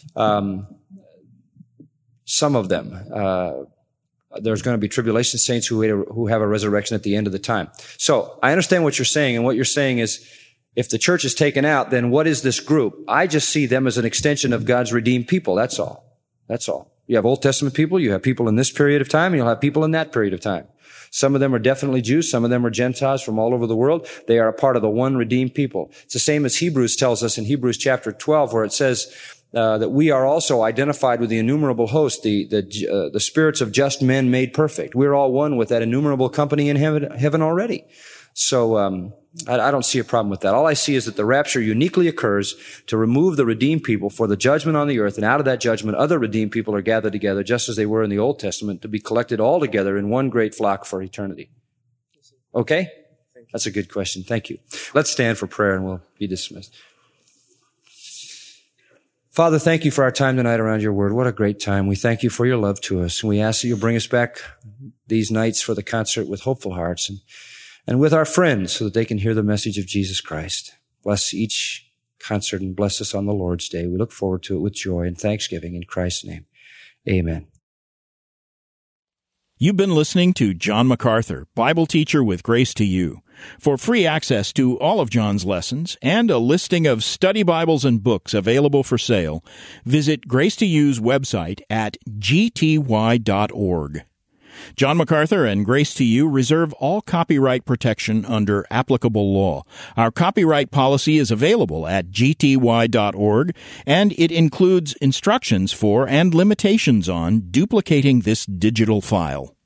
Some of them. There's going to be tribulation saints who have a resurrection at the end of the time. So I understand what you're saying, and what you're saying is, if the church is taken out, then what is this group? I just see them as an extension of God's redeemed people. That's all. That's all. You have Old Testament people, you have people in this period of time, and you'll have people in that period of time. Some of them are definitely Jews, some of them are Gentiles from all over the world. They are a part of the one redeemed people. It's the same as Hebrews tells us in Hebrews chapter 12, where it says that we are also identified with the innumerable host, the spirits of just men made perfect. We're all one with that innumerable company in heaven already. So I don't see a problem with that. All I see is that the rapture uniquely occurs to remove the redeemed people for the judgment on the earth, and out of that judgment, other redeemed people are gathered together, just as they were in the Old Testament, to be collected all together in one great flock for eternity. Okay? That's a good question. Thank you. Let's stand for prayer, and we'll be dismissed. Father, thank you for our time tonight around your word. What a great time. We thank you for your love to us, and we ask that you'll bring us back these nights for the concert with hopeful hearts and with our friends, so that they can hear the message of Jesus Christ. Bless each concert and bless us on the Lord's Day. We look forward to it with joy and thanksgiving in Christ's name. Amen. You've been listening to John MacArthur, Bible teacher with Grace to You. For free access to all of John's lessons and a listing of study Bibles and books available for sale, visit Grace to You's website at gty.org. John MacArthur and Grace to You reserve all copyright protection under applicable law. Our copyright policy is available at gty.org, and it includes instructions for and limitations on duplicating this digital file.